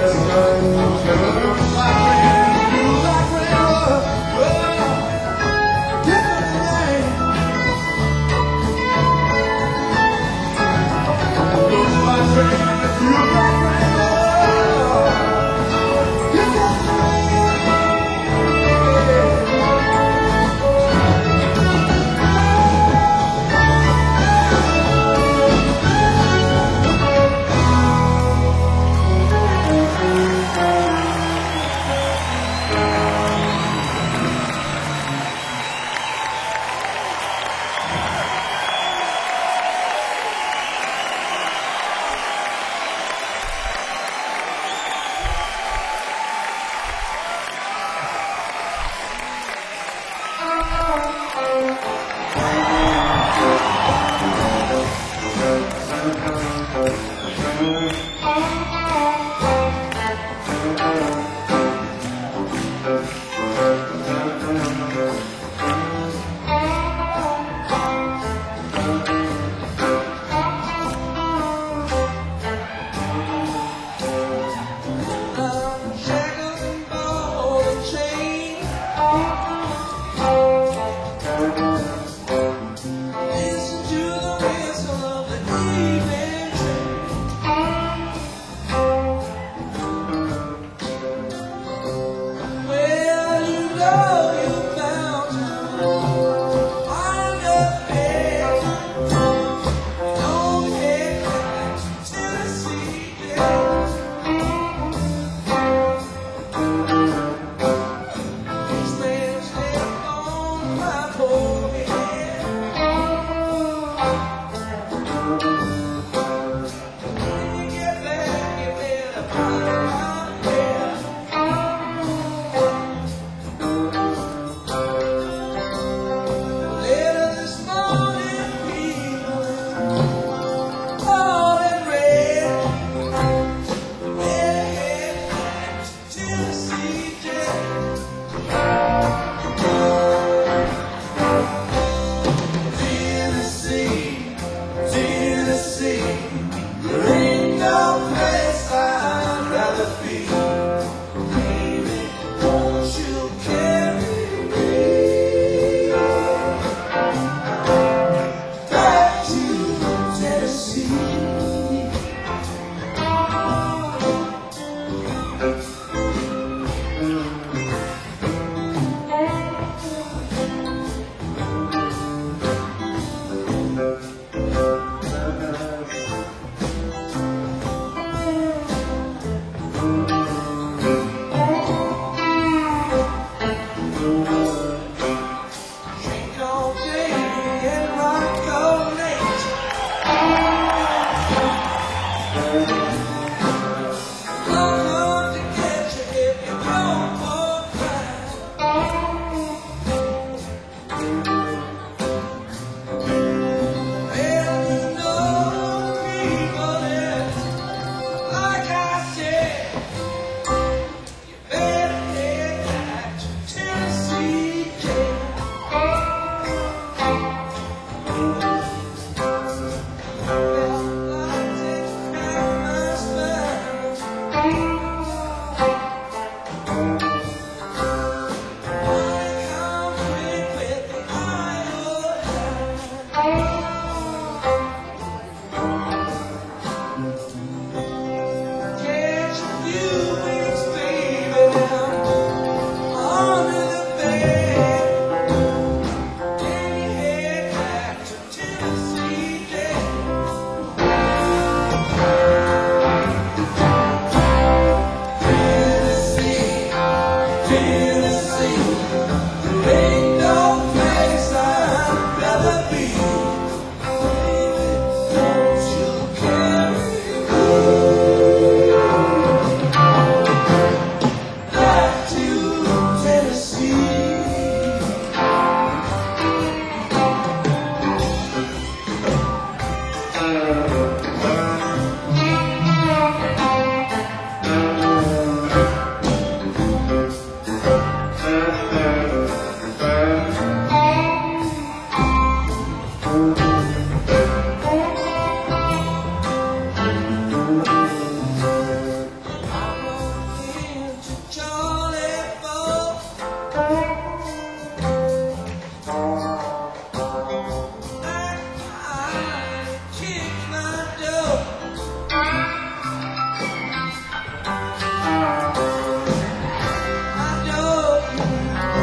I don't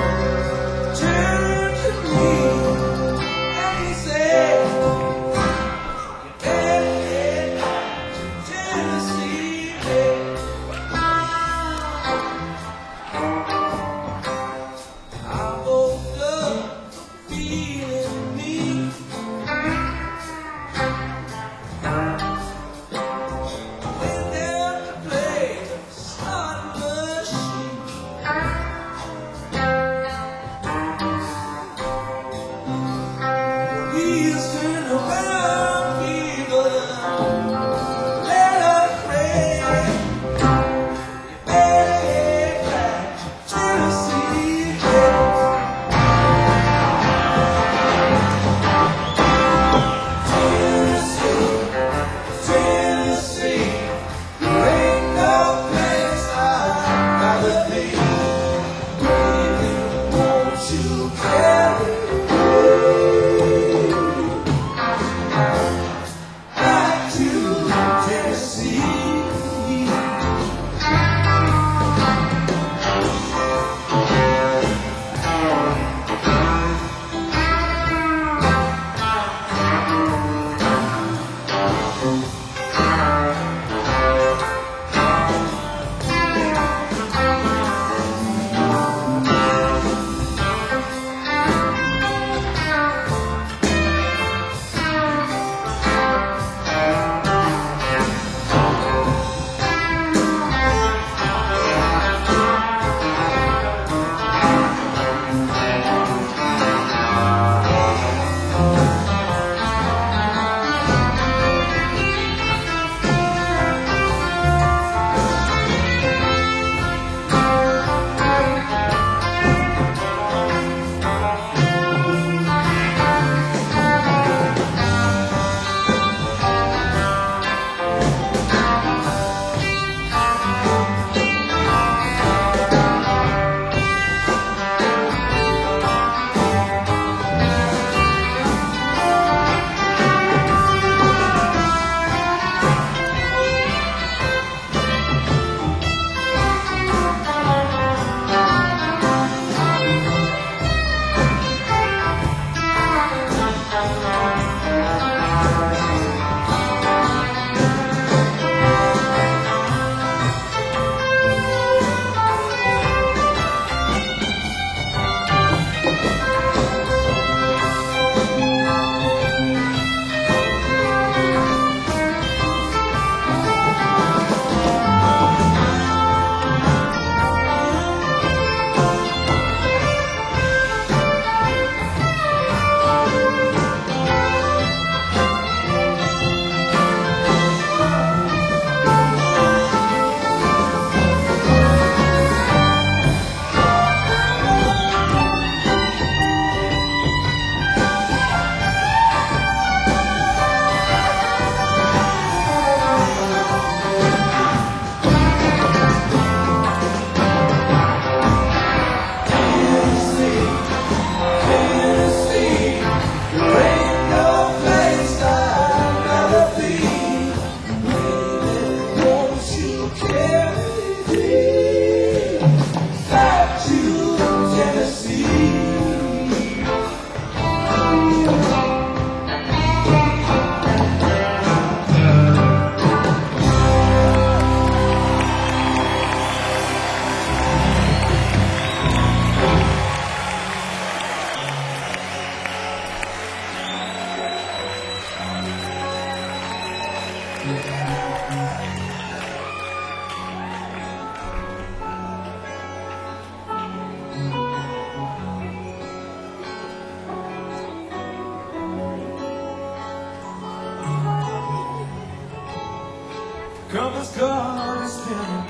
was gone is spinning.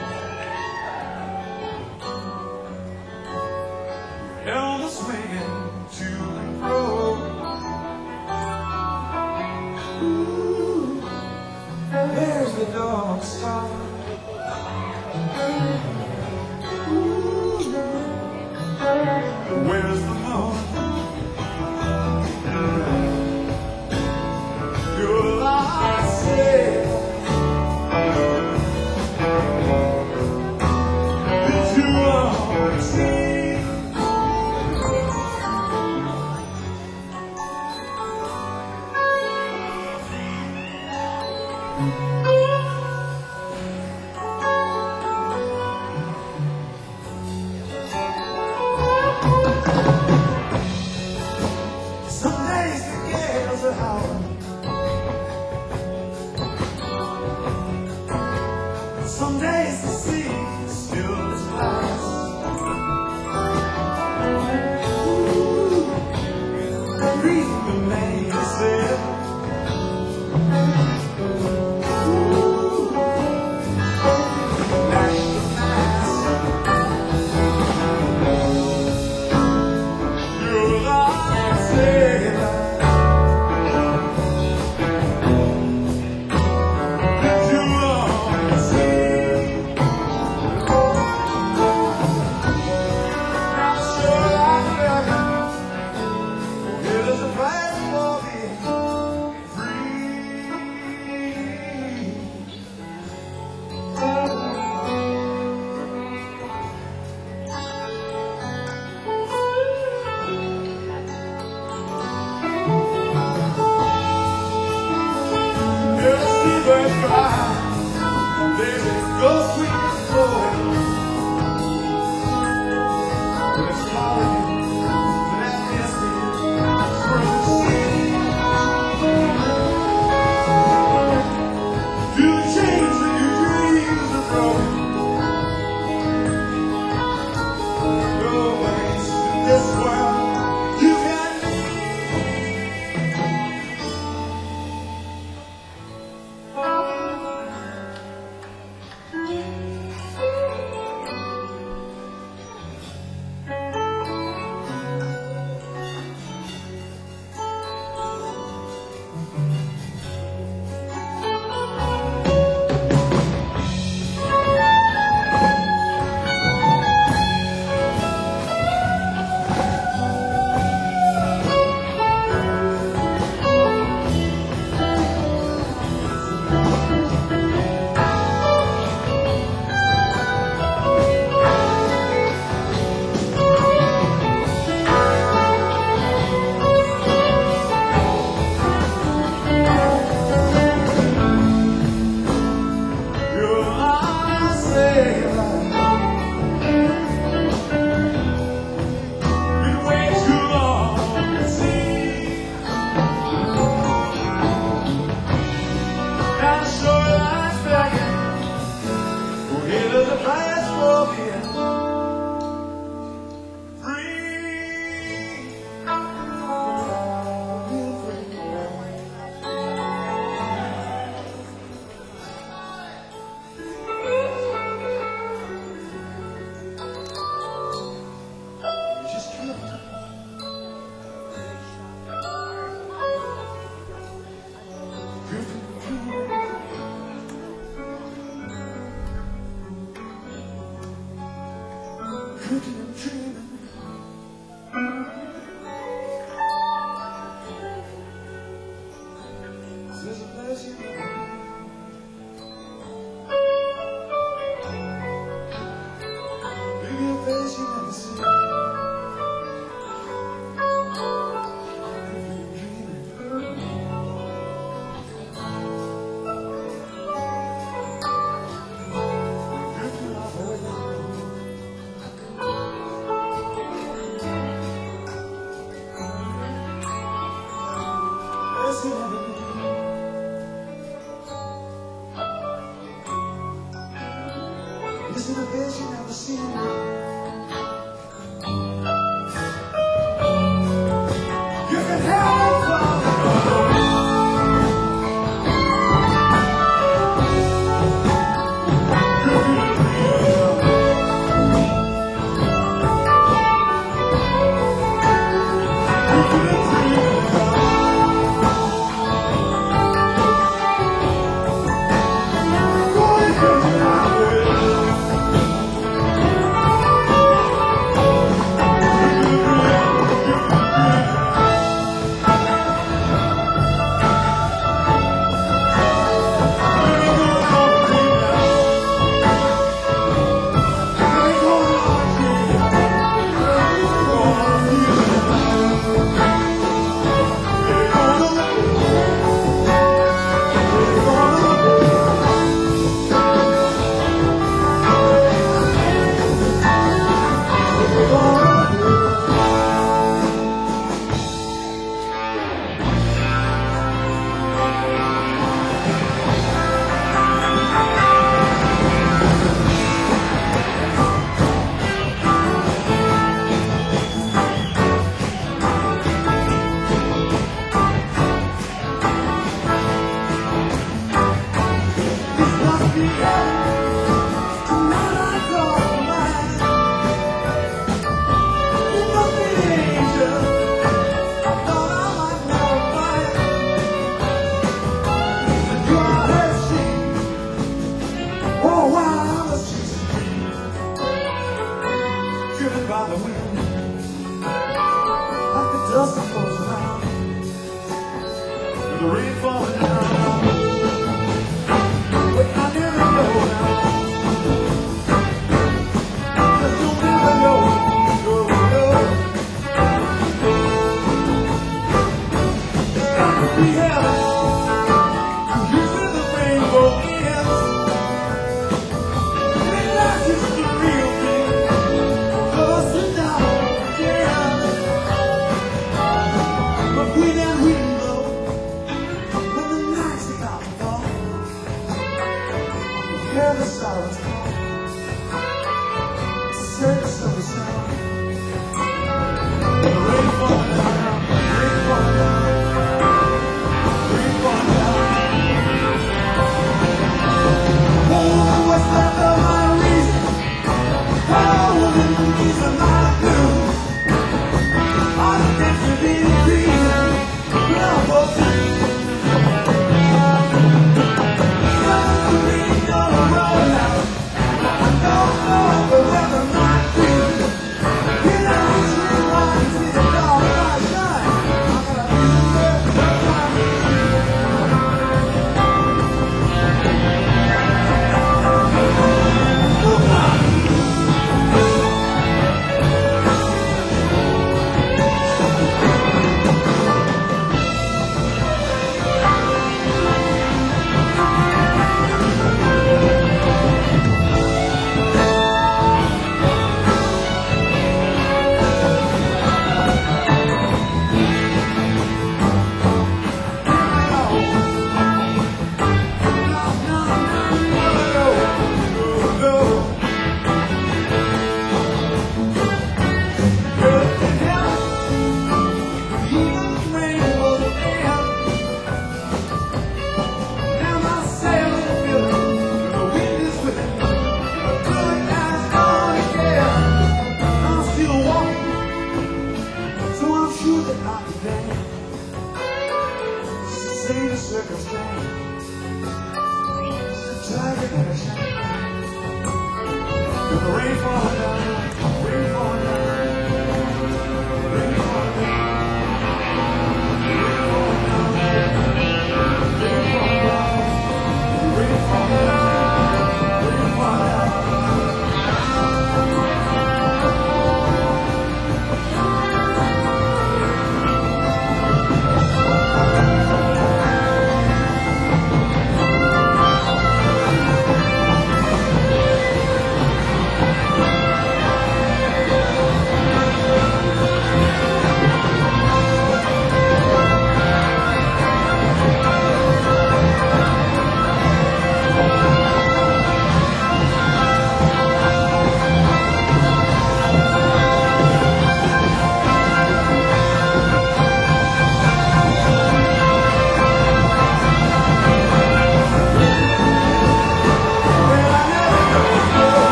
Held the swinging to and fro. Ooh, there's the dog star. Ooh, where's the moon? Your last say. Some days the gales are howling, some days the sea still is fast. Ooh, breathe the name said. This is a vision I've seen. You can have it, Father. the wind, like the dust that floats around, with the rain falling down. But I never know now. Cause you'll never know, you'll know. It's got to be heaven. You where the rainbow ends. And life is the real thing. Us and down, yeah. But when that wind blows, when the nights are about to fall, hear the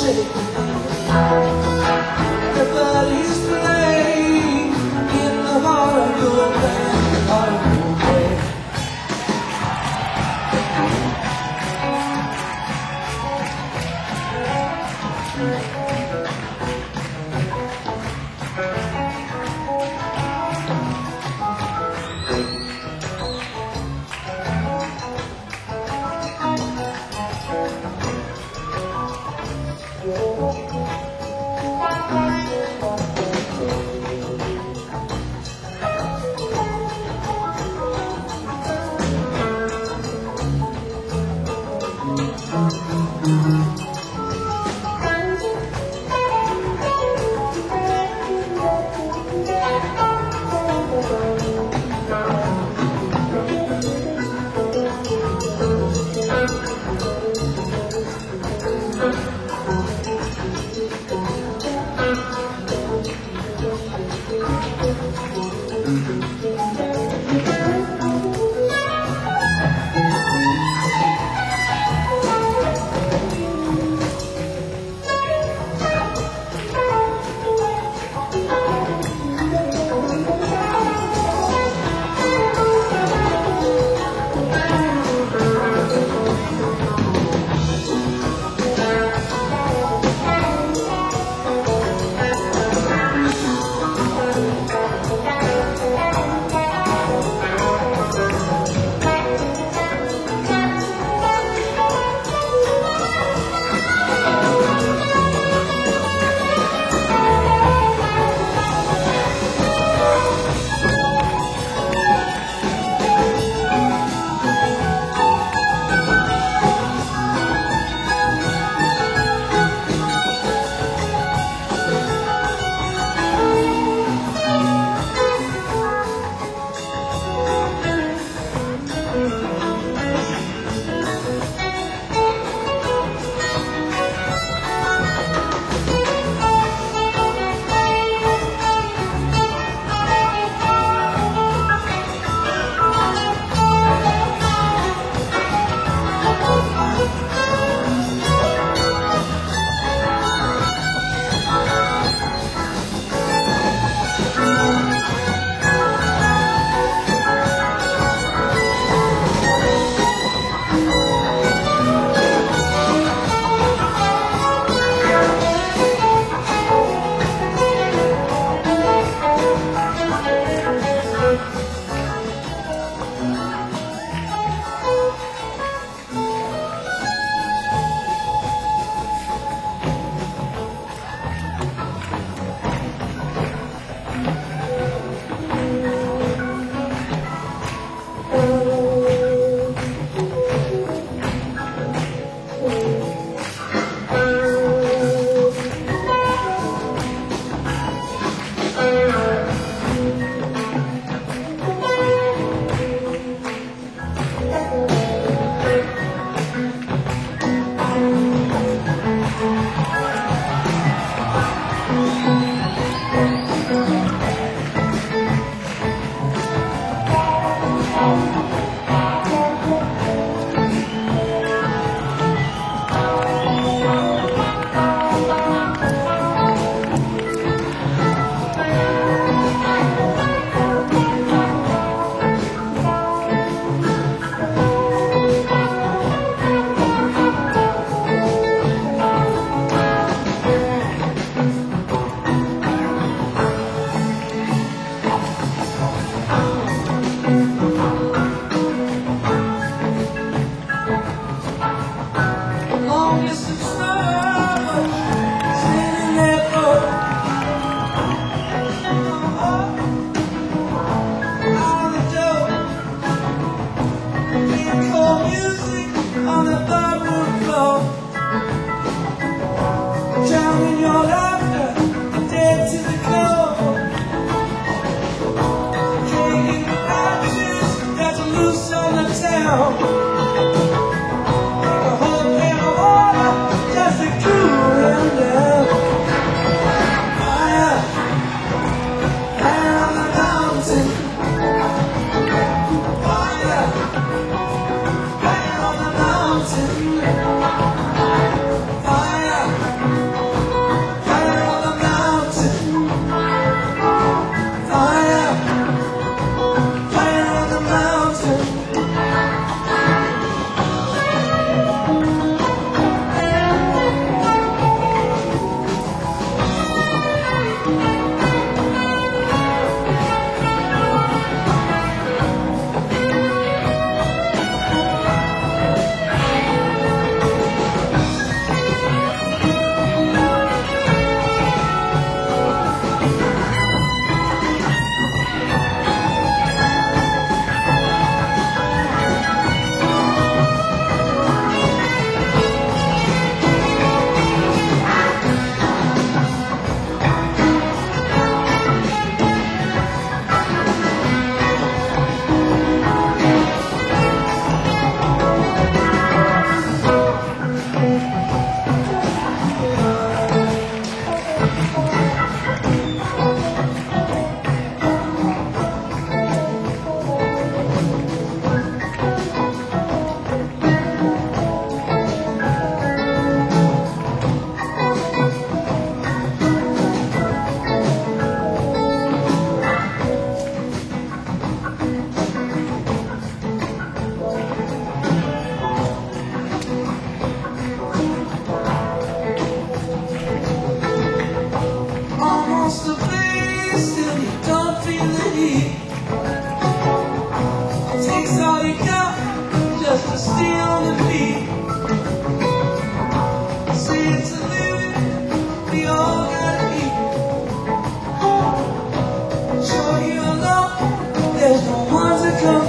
say everybody's playing in the heart of your band, heart of your band.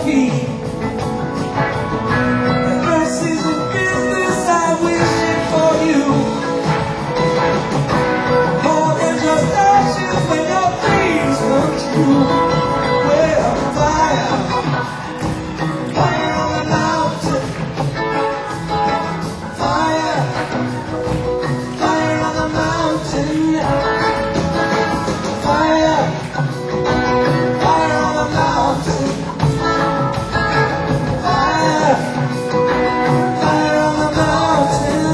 feet. The best is a business I wish it for you. More than just ashes when your dreams come true. Well, fire, fire on the mountain. Fire, fire on the mountain. Fire, fire on the mountain. Fire, fire on the mountain.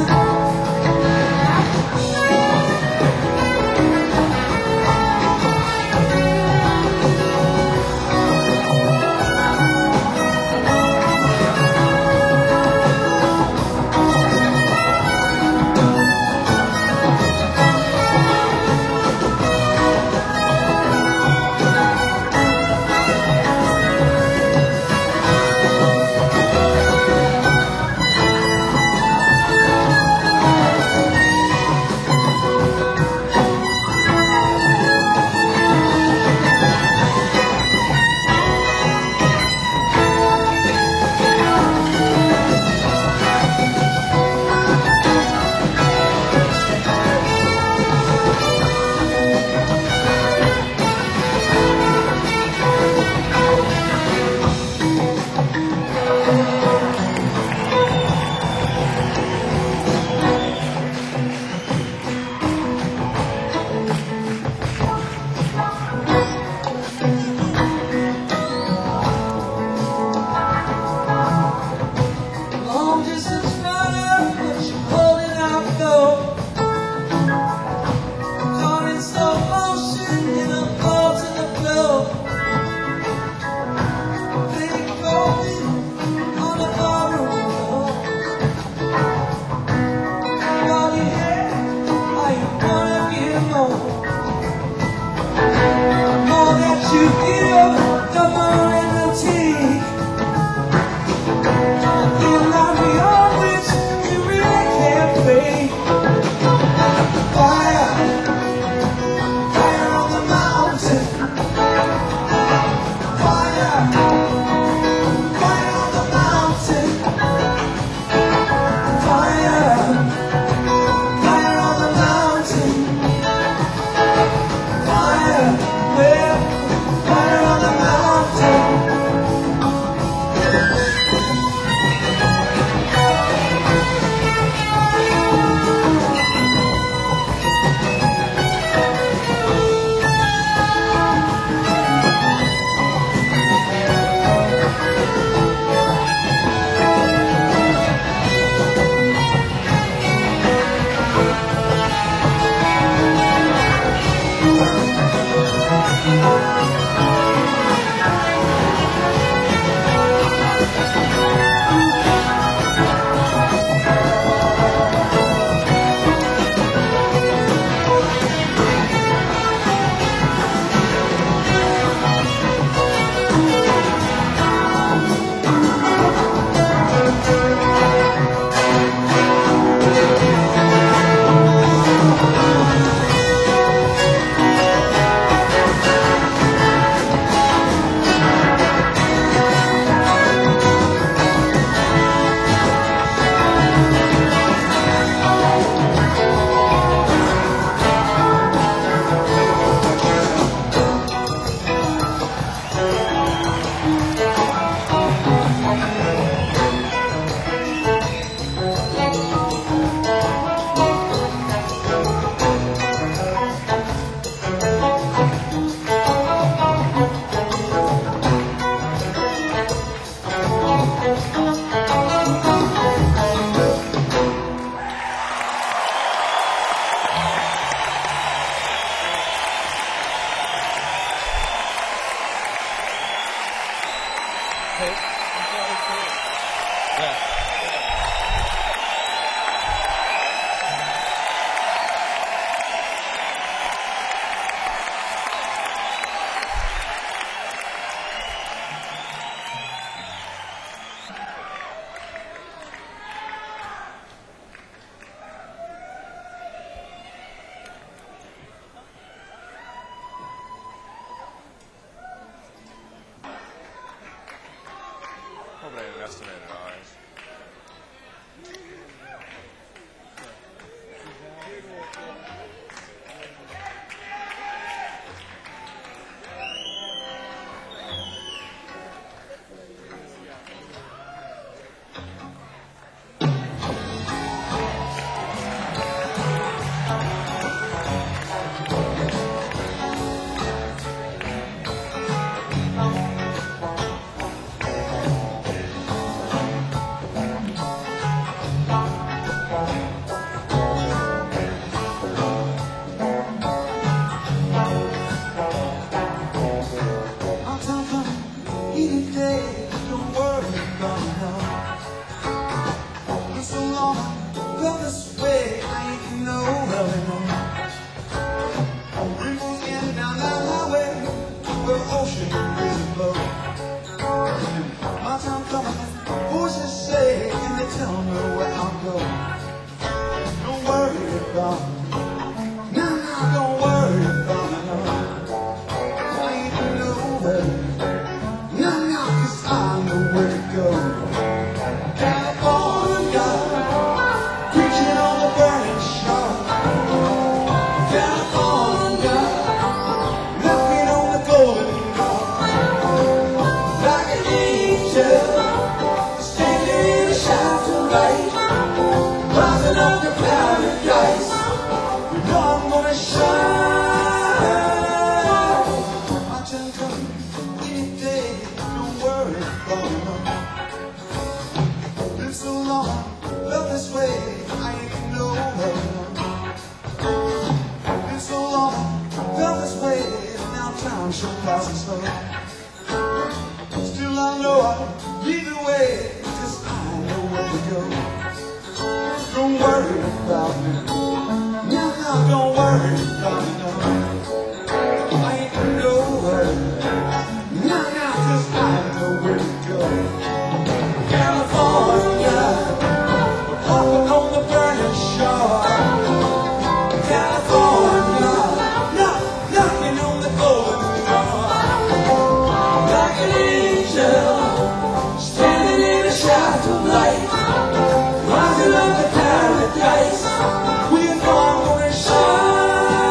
Long distance runner, but you're holding out though. Caught in slow motion in a ball to the flow. Baby going on a barroom floor. All you have, are you gonna give more? More that you give, the more it will take. You love me on which you really can't fake. Fire, fire on the mountain. Fire, fire on the mountain. Fire, fire on the mountain. Fire, well, fire. estimated eyes. I'll tell them any day, don't worry about now. It's so long, felt this way, I ain't know where we know. Rainbows in down that highway, where the ocean is low. My time coming, voices say, can they tell me where I'll go? Don't worry about me. No, no, don't worry about me, no. I ain't nowhere. No, no, 'cause I know where to go. California, preaching on the burning shore. California, knocking on the golden door. Like an angel, standing in a shaft of light, rising up to paradise. You know I'm gonna shine. My turn coming any day, don't worry about it. Live so long, love this way, I ain't nowhere. Live so long, love this way, now time sure passes slow. Still I know I lead the way, 'cause I know where to go. Don't worry about me. No, no, don't worry about me, no. I ain't nowhere. No, no, 'cause I know where to go. California, walking on the burning shore. California, knock, knocking on the golden door. Like an angel, standing in a shaft of light, rising up to paradise. We know I'm gonna shine.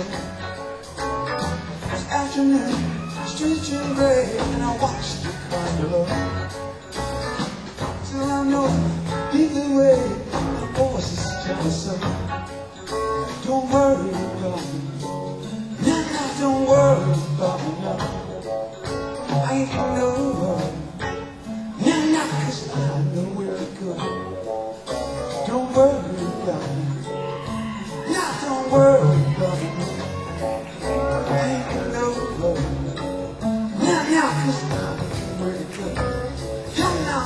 slow. It's afternoon, streets turn gray, and I watch the cars below. Till I know deep away, my voice is telling so. Don't worry about me, nah, nah, don't worry about me now. I ain't coming over, nah, nah, 'cause I know where to go. Don't worry about me, nah, don't worry about me. I ain't coming over, nah, nah, 'cause I know where to go. Come now.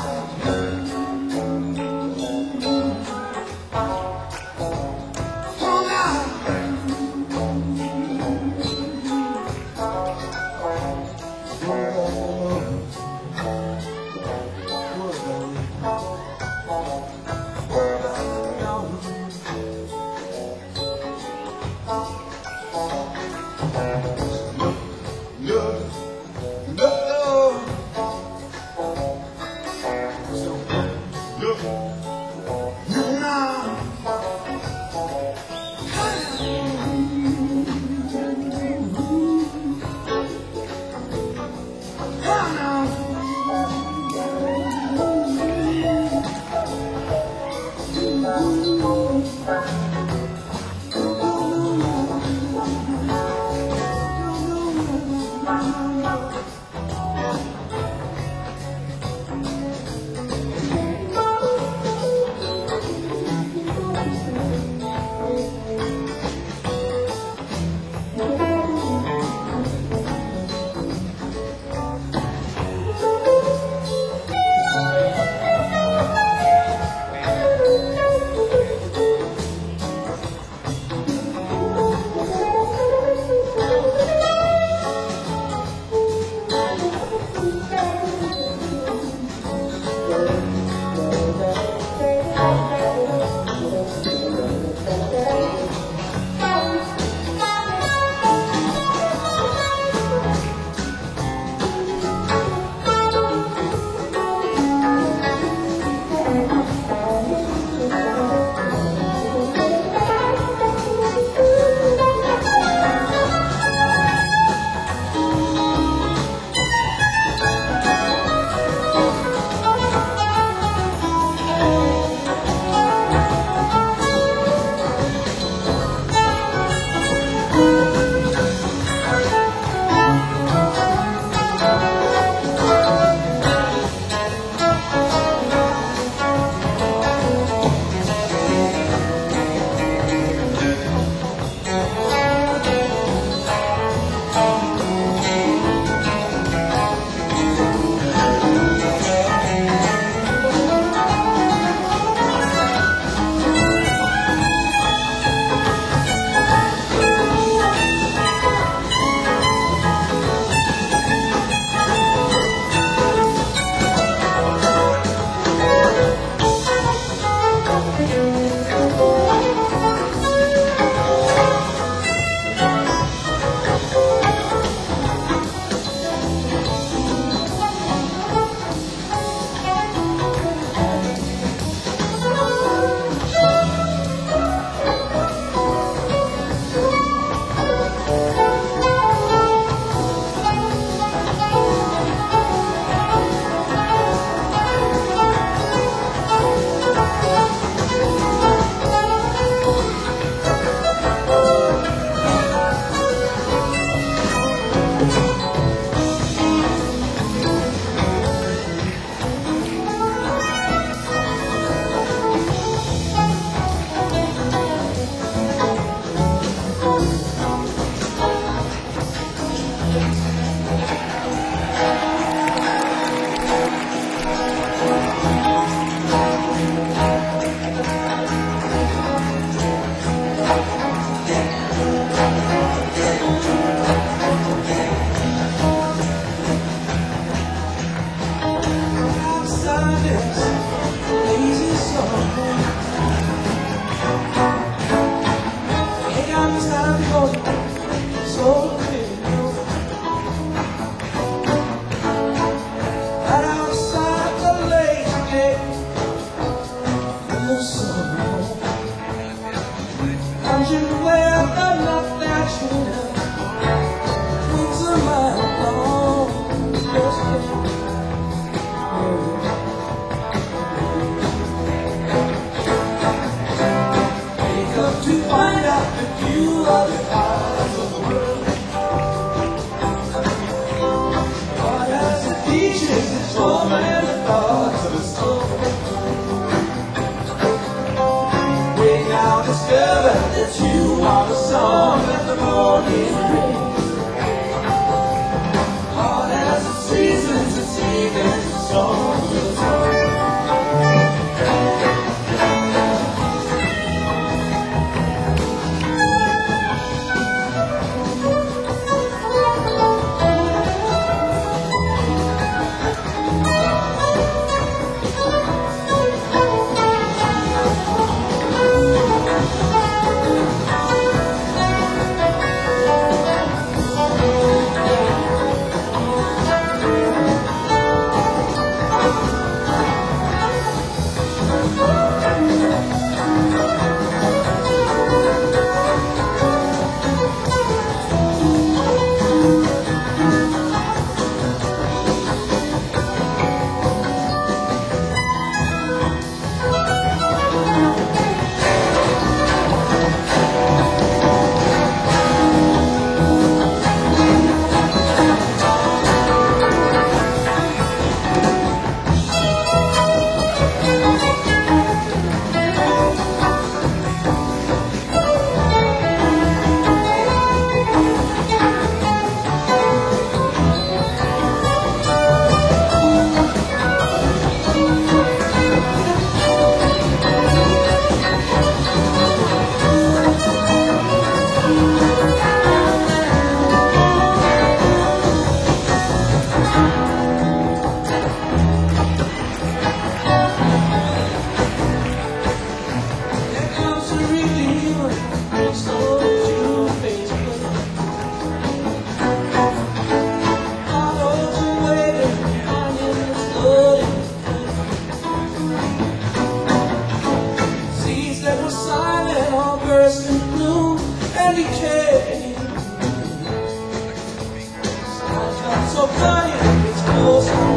your burning gets close to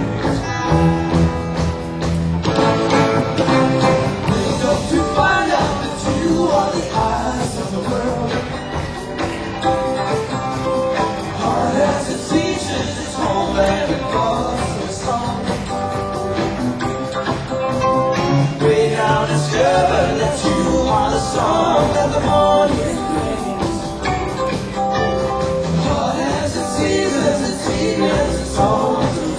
wake up to find out that you are the eyes of the world. Hard as it teaches its homeland across the song. Way down discover that you are the song that the morning brings. Hard as it seasons, its evenings, its songs and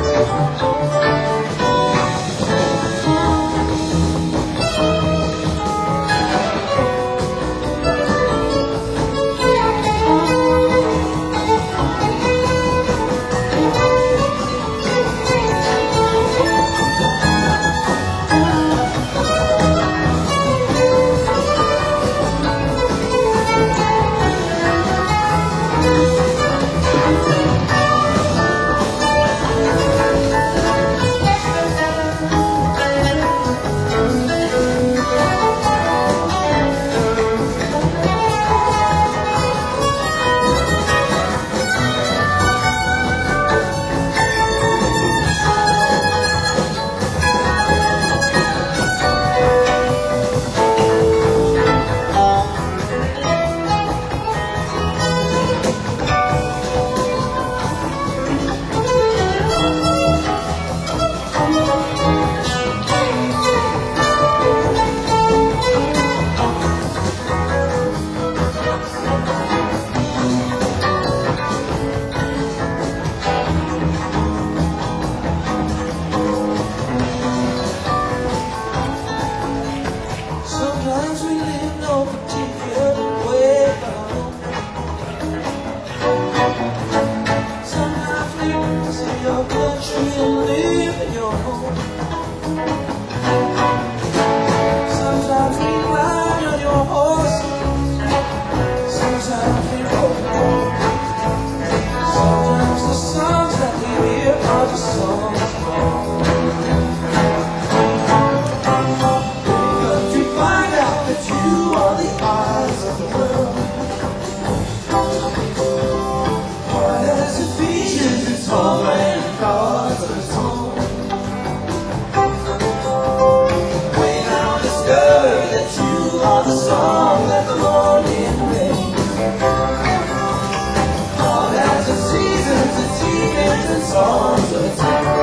sometimes we live no particular way home. Sometimes we see your country and live in your home. Sometimes we ride on your horse. Sometimes we roll. Sometimes the songs that we hear are the songs of home. You are the eyes of the world. Hard as it features its homeland across its home. Way down discover that you are the song that the morning brings. Hard as it seasons, its evenings and songs of time.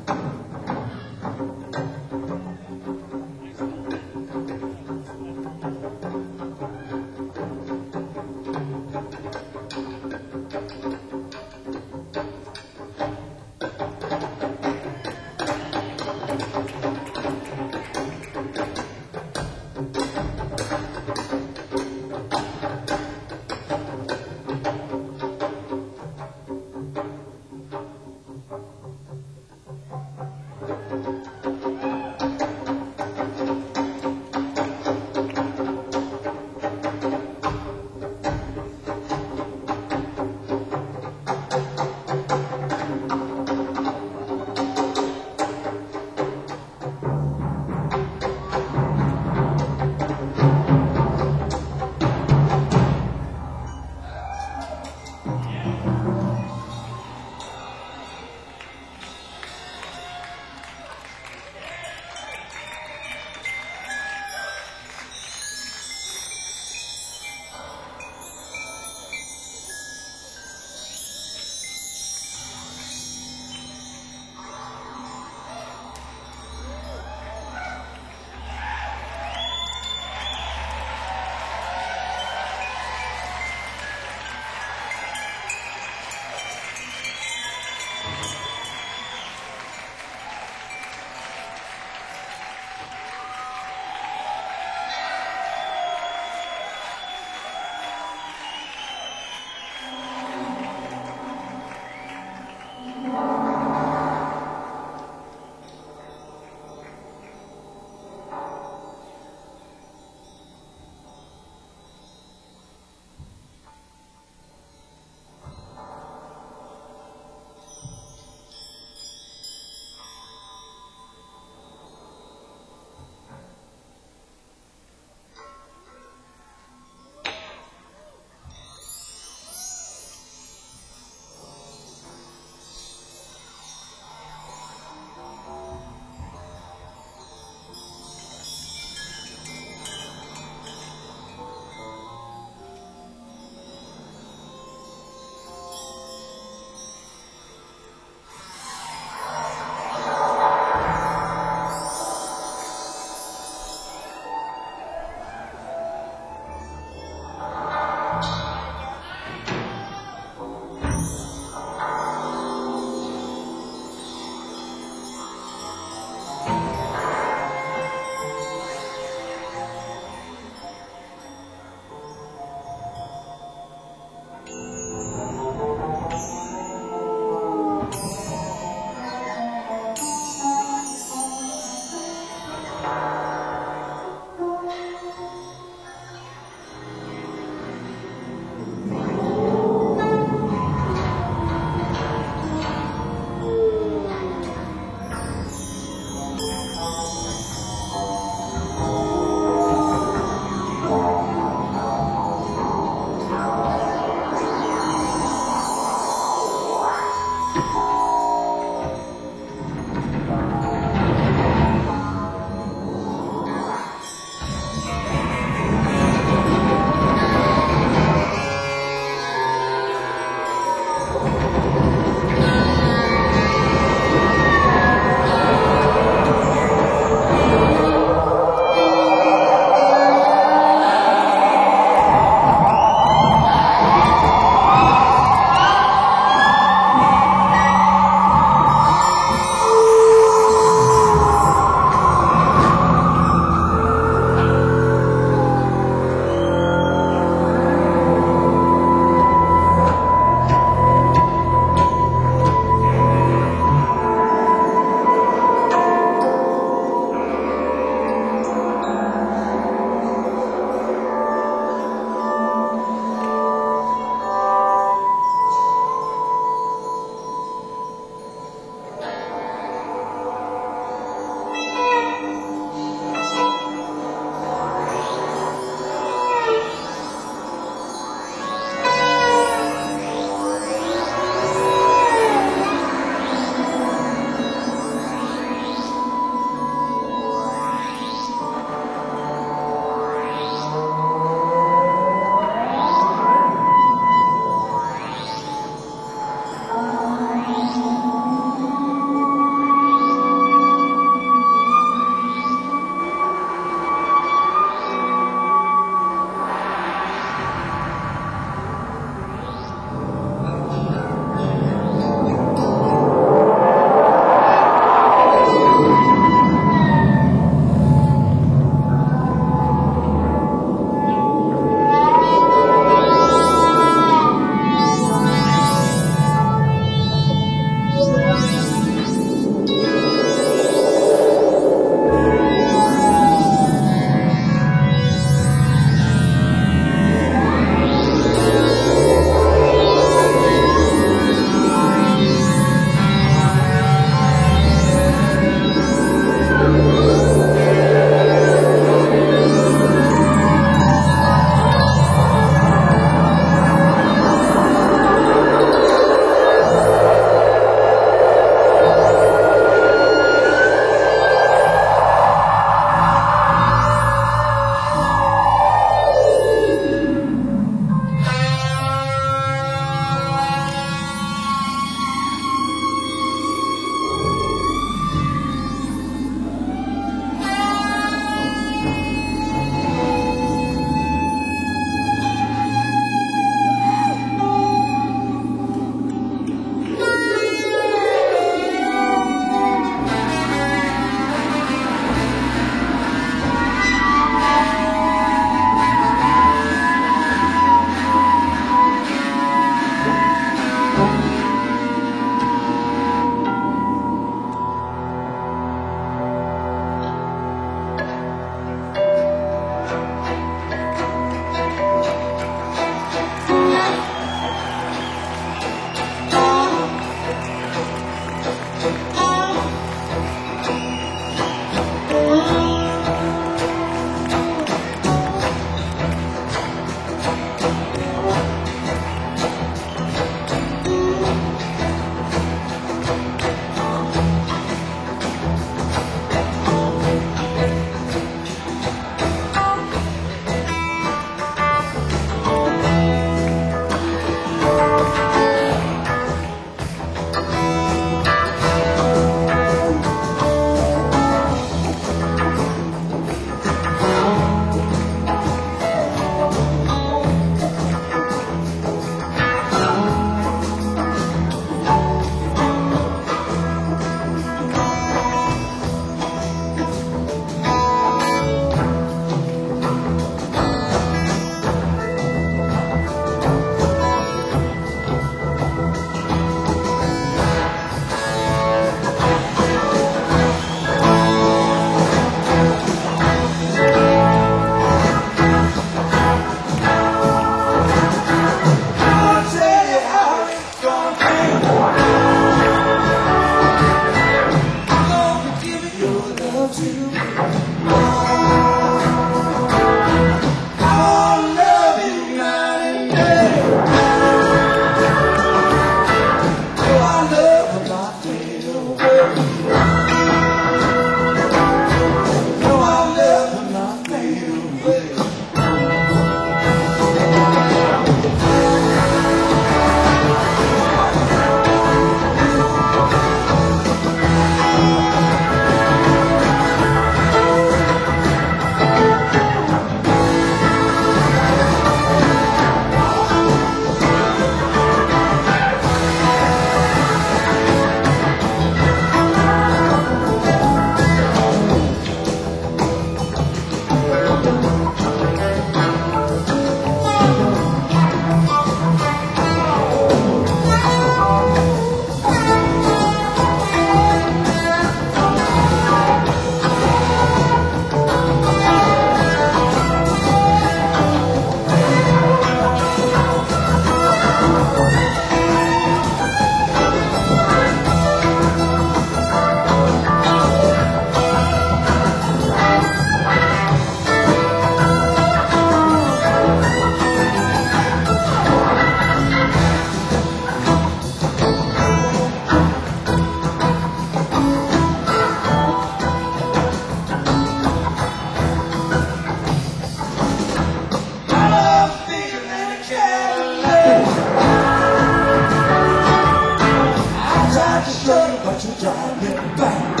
to show you what you drive me back.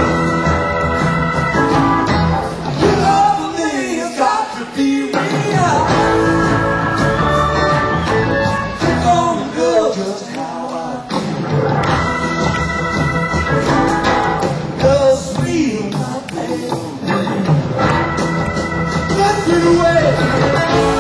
You love me, it's got to be real. You're gonna go just how I do. Just feel my pain. Let's get away.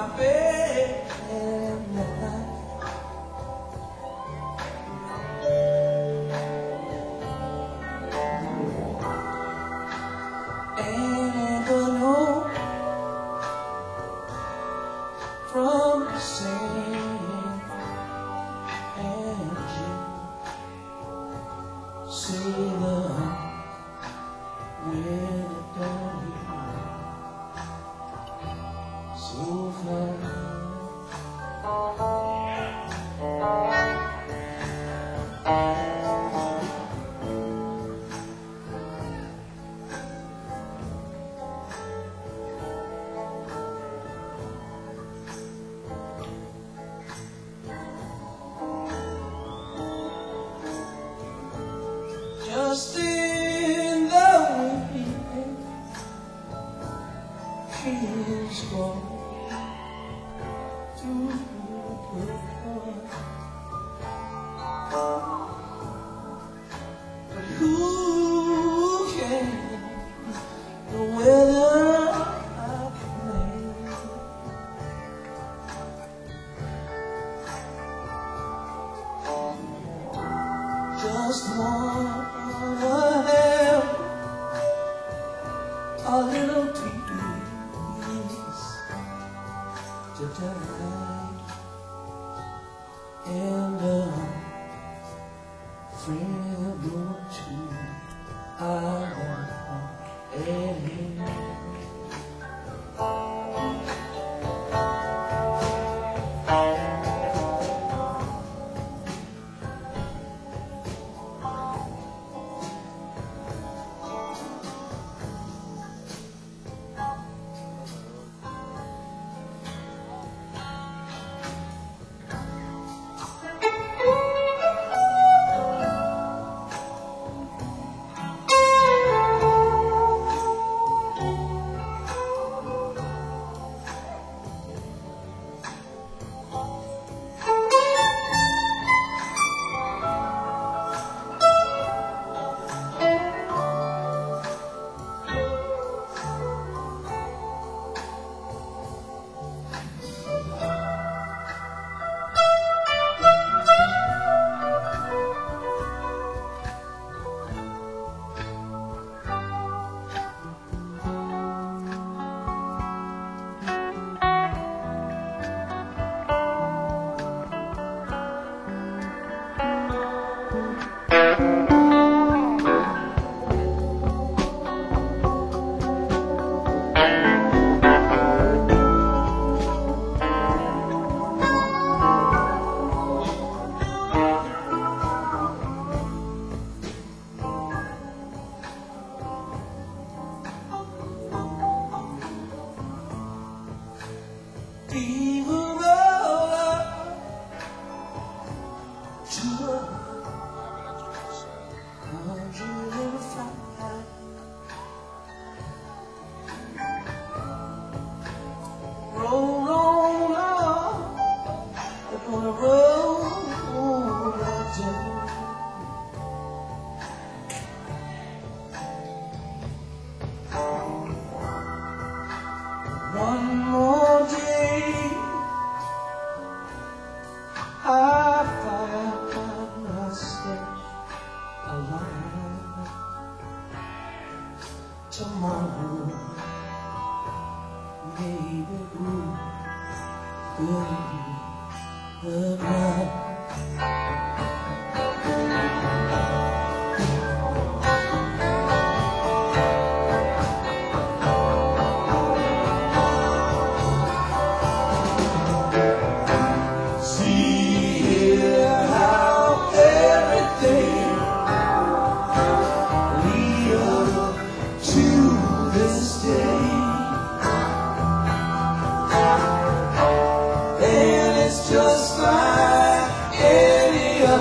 my bed at night. And going home from the same and you see the where the dawn so far. Just in the wind, she's gone to the but who can the weather I play? Just wanna have a little peace to die and a friend or two. I even though to a hundred and five, roll on up, we're gonna roll down. One more day, I find myself alive. Tomorrow, maybe we'll go around. Just like any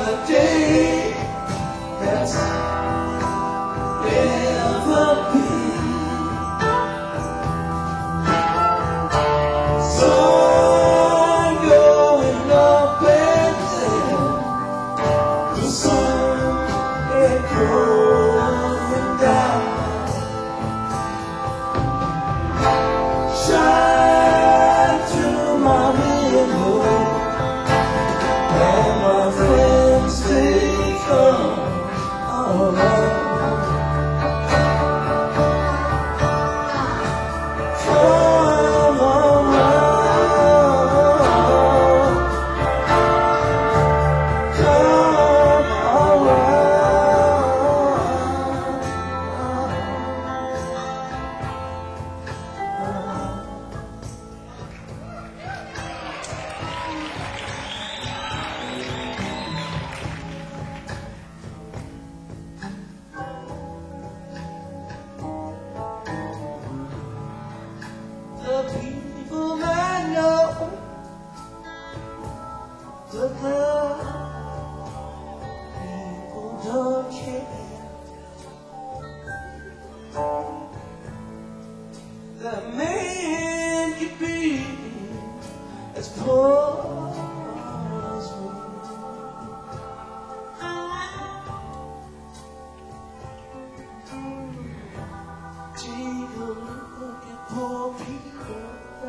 poor people,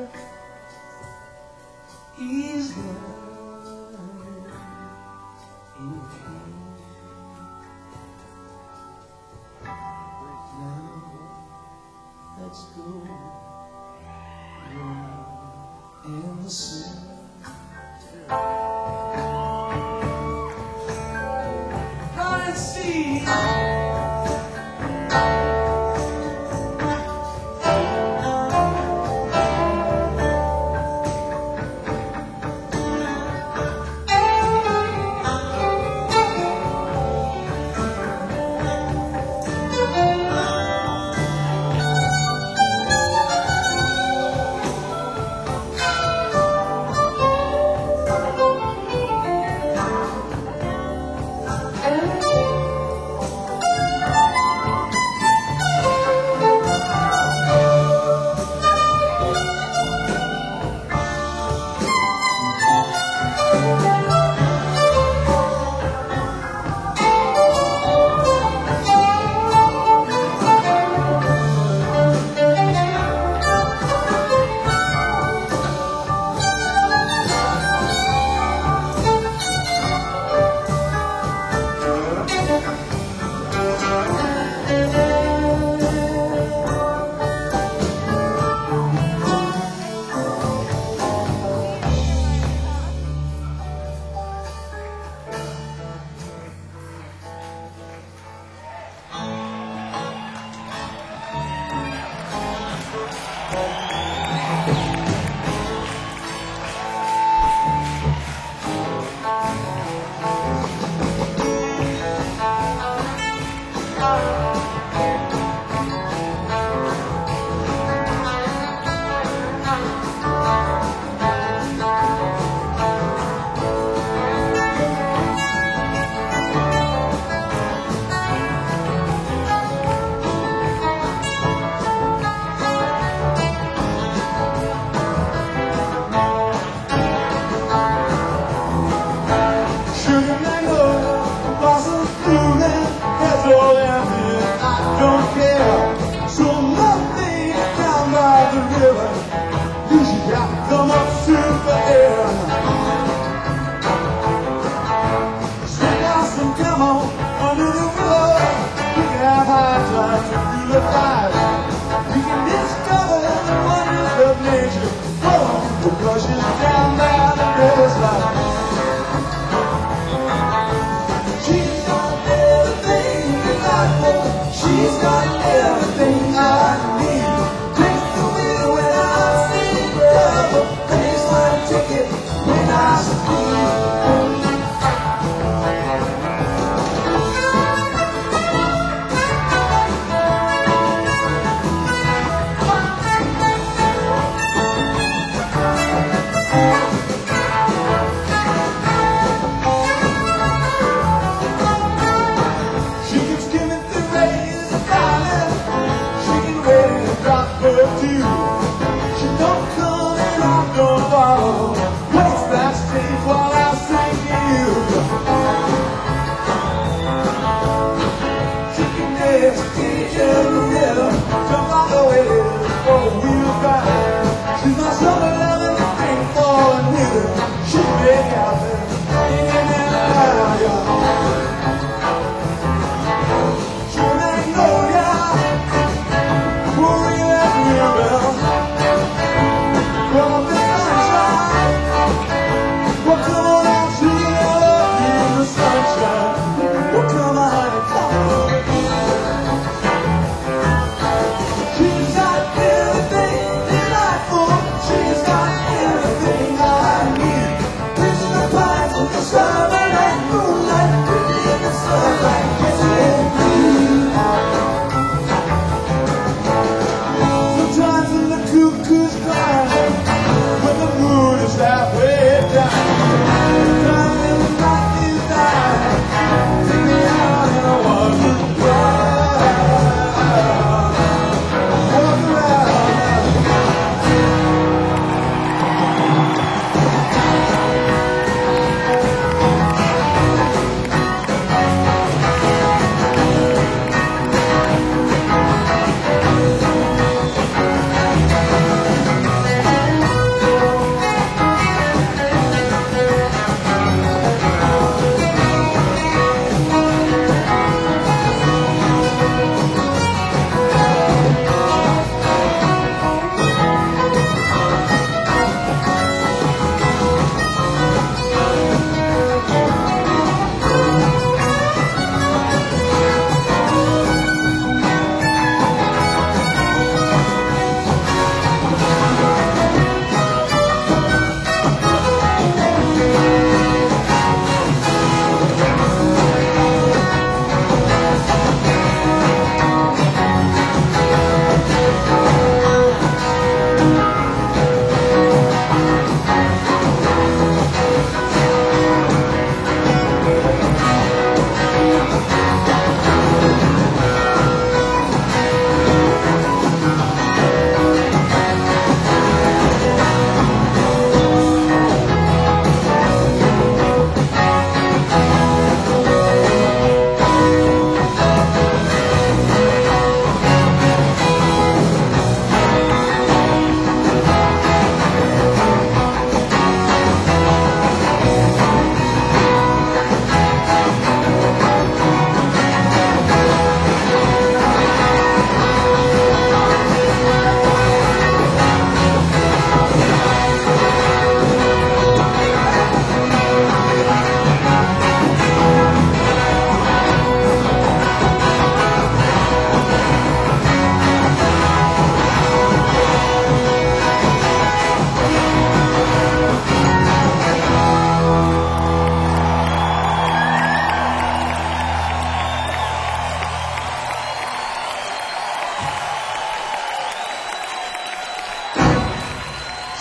he's lying in pain. Now let's go in the sun. Run and see.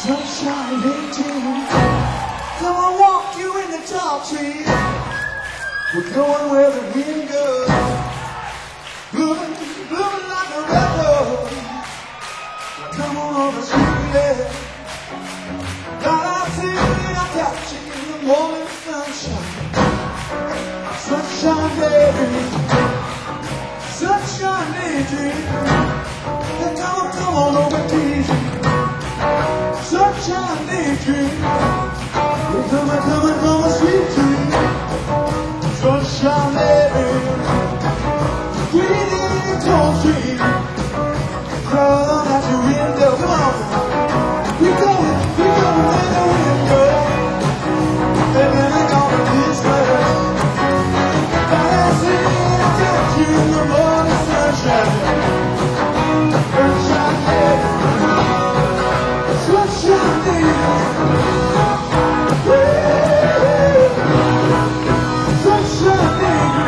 sunshine eighteen. Come on, walk you in the tall trees. We're going where the wind goes, blowing, blowing like a red rose. Now come on over, sweetie. God, I'll see you, I'll catch you in the morning sunshine. Sunshine, baby. Sunshine, daydream. Now come on, come on over, easy. Sunshine, daydream. We're coming, coming from a sweet dream. Sunshine, baby. Sweetie, tall tree. Crawl on out your window. Come on. We going, we going where the wind goes. Baby, we're going this way. Dancing, I'll touch you in the morning sunshine. Sunshine, baby. Sunshine, baby. Sunshine, baby.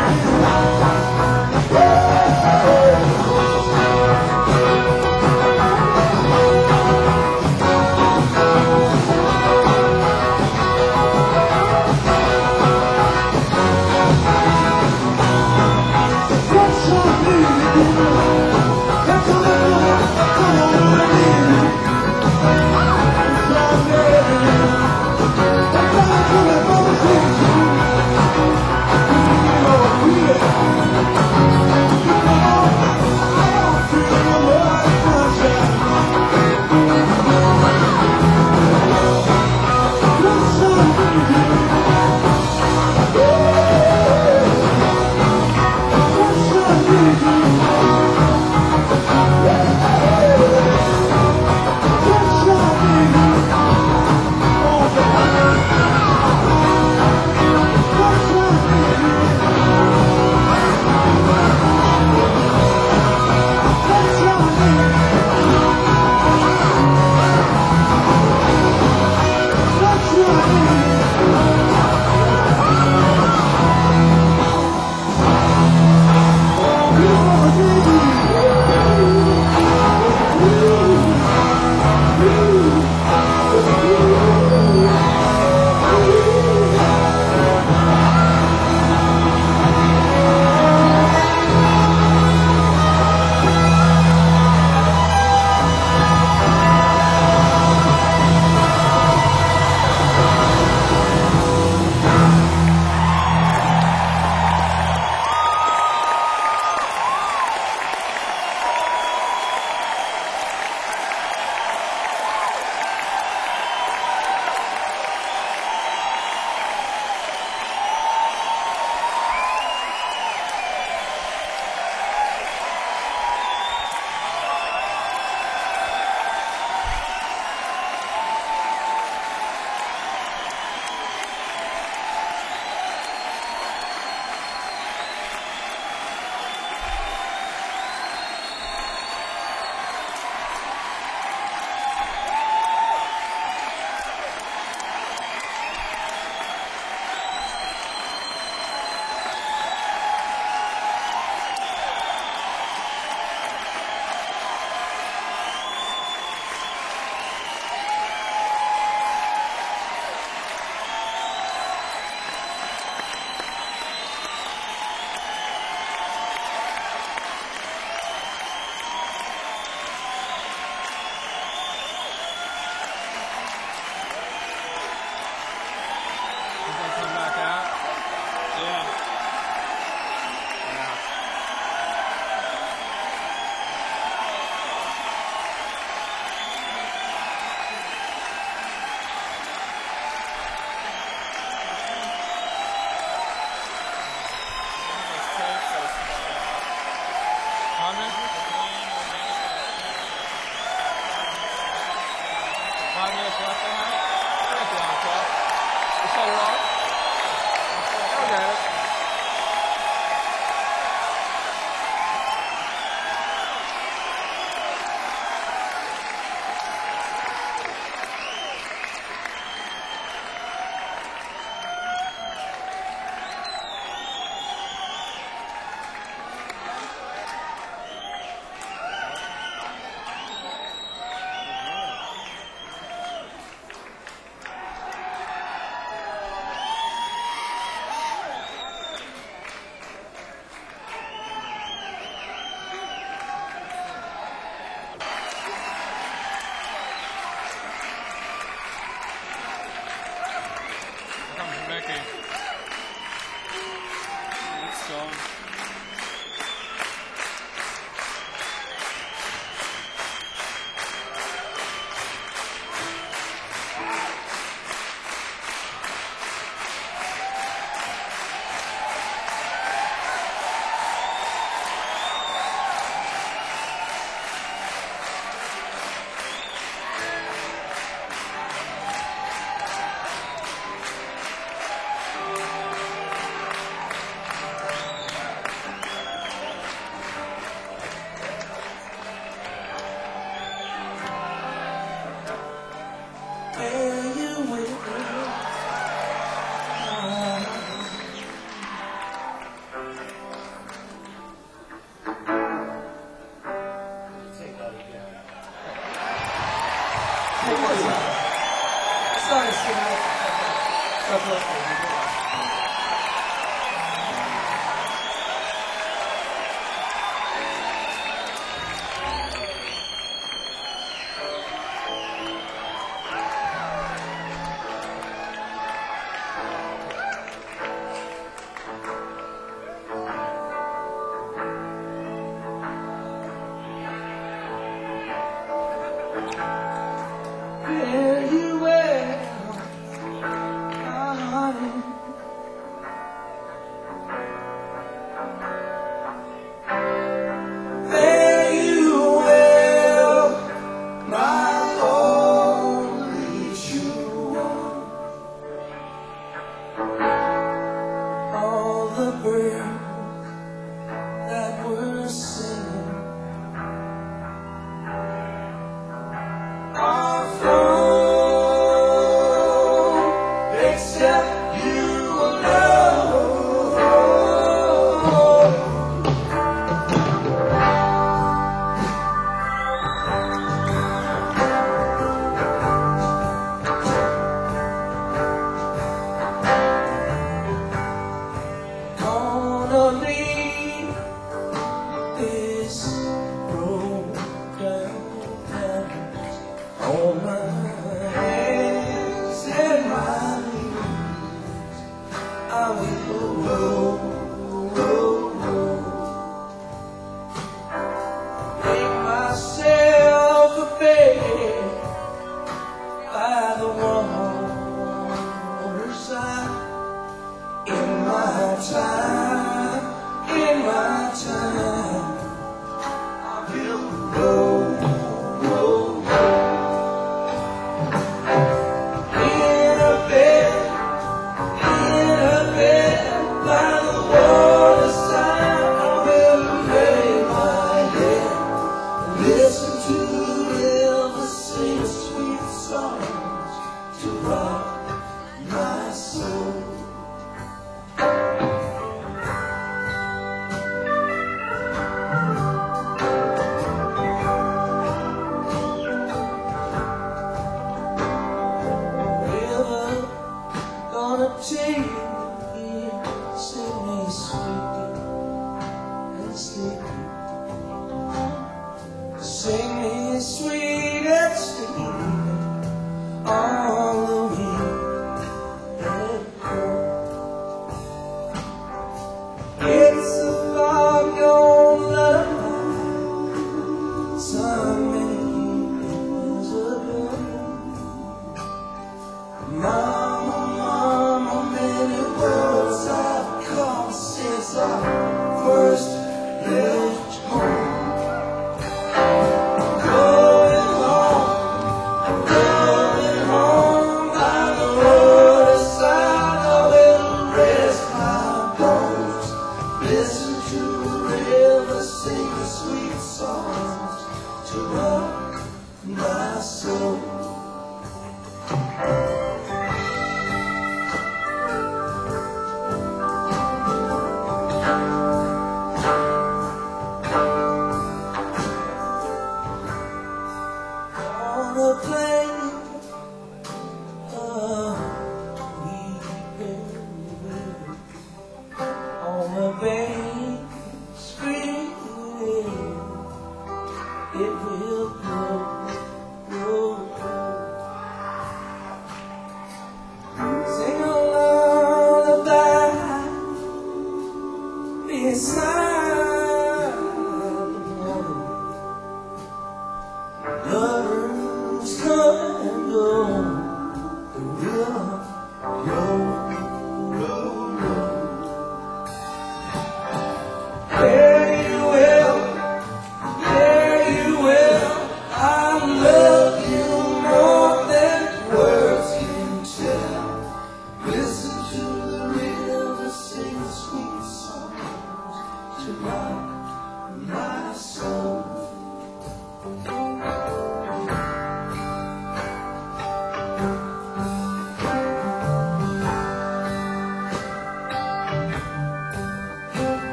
Sorry, sweetheart. God bless you. Fare you well, darling. Fare you well, my only true one. All the birds that were singing are flown, except you alone. Gonna leave this broken canvas on my hands and my knees. I will roll, roll, roll. Make myself a bed by the waterside. In my time, in my time, I will roll, roll, roll. In a bed, in a bed by the waterside, I will lay my head and listen to the river sing sweet songs to rise.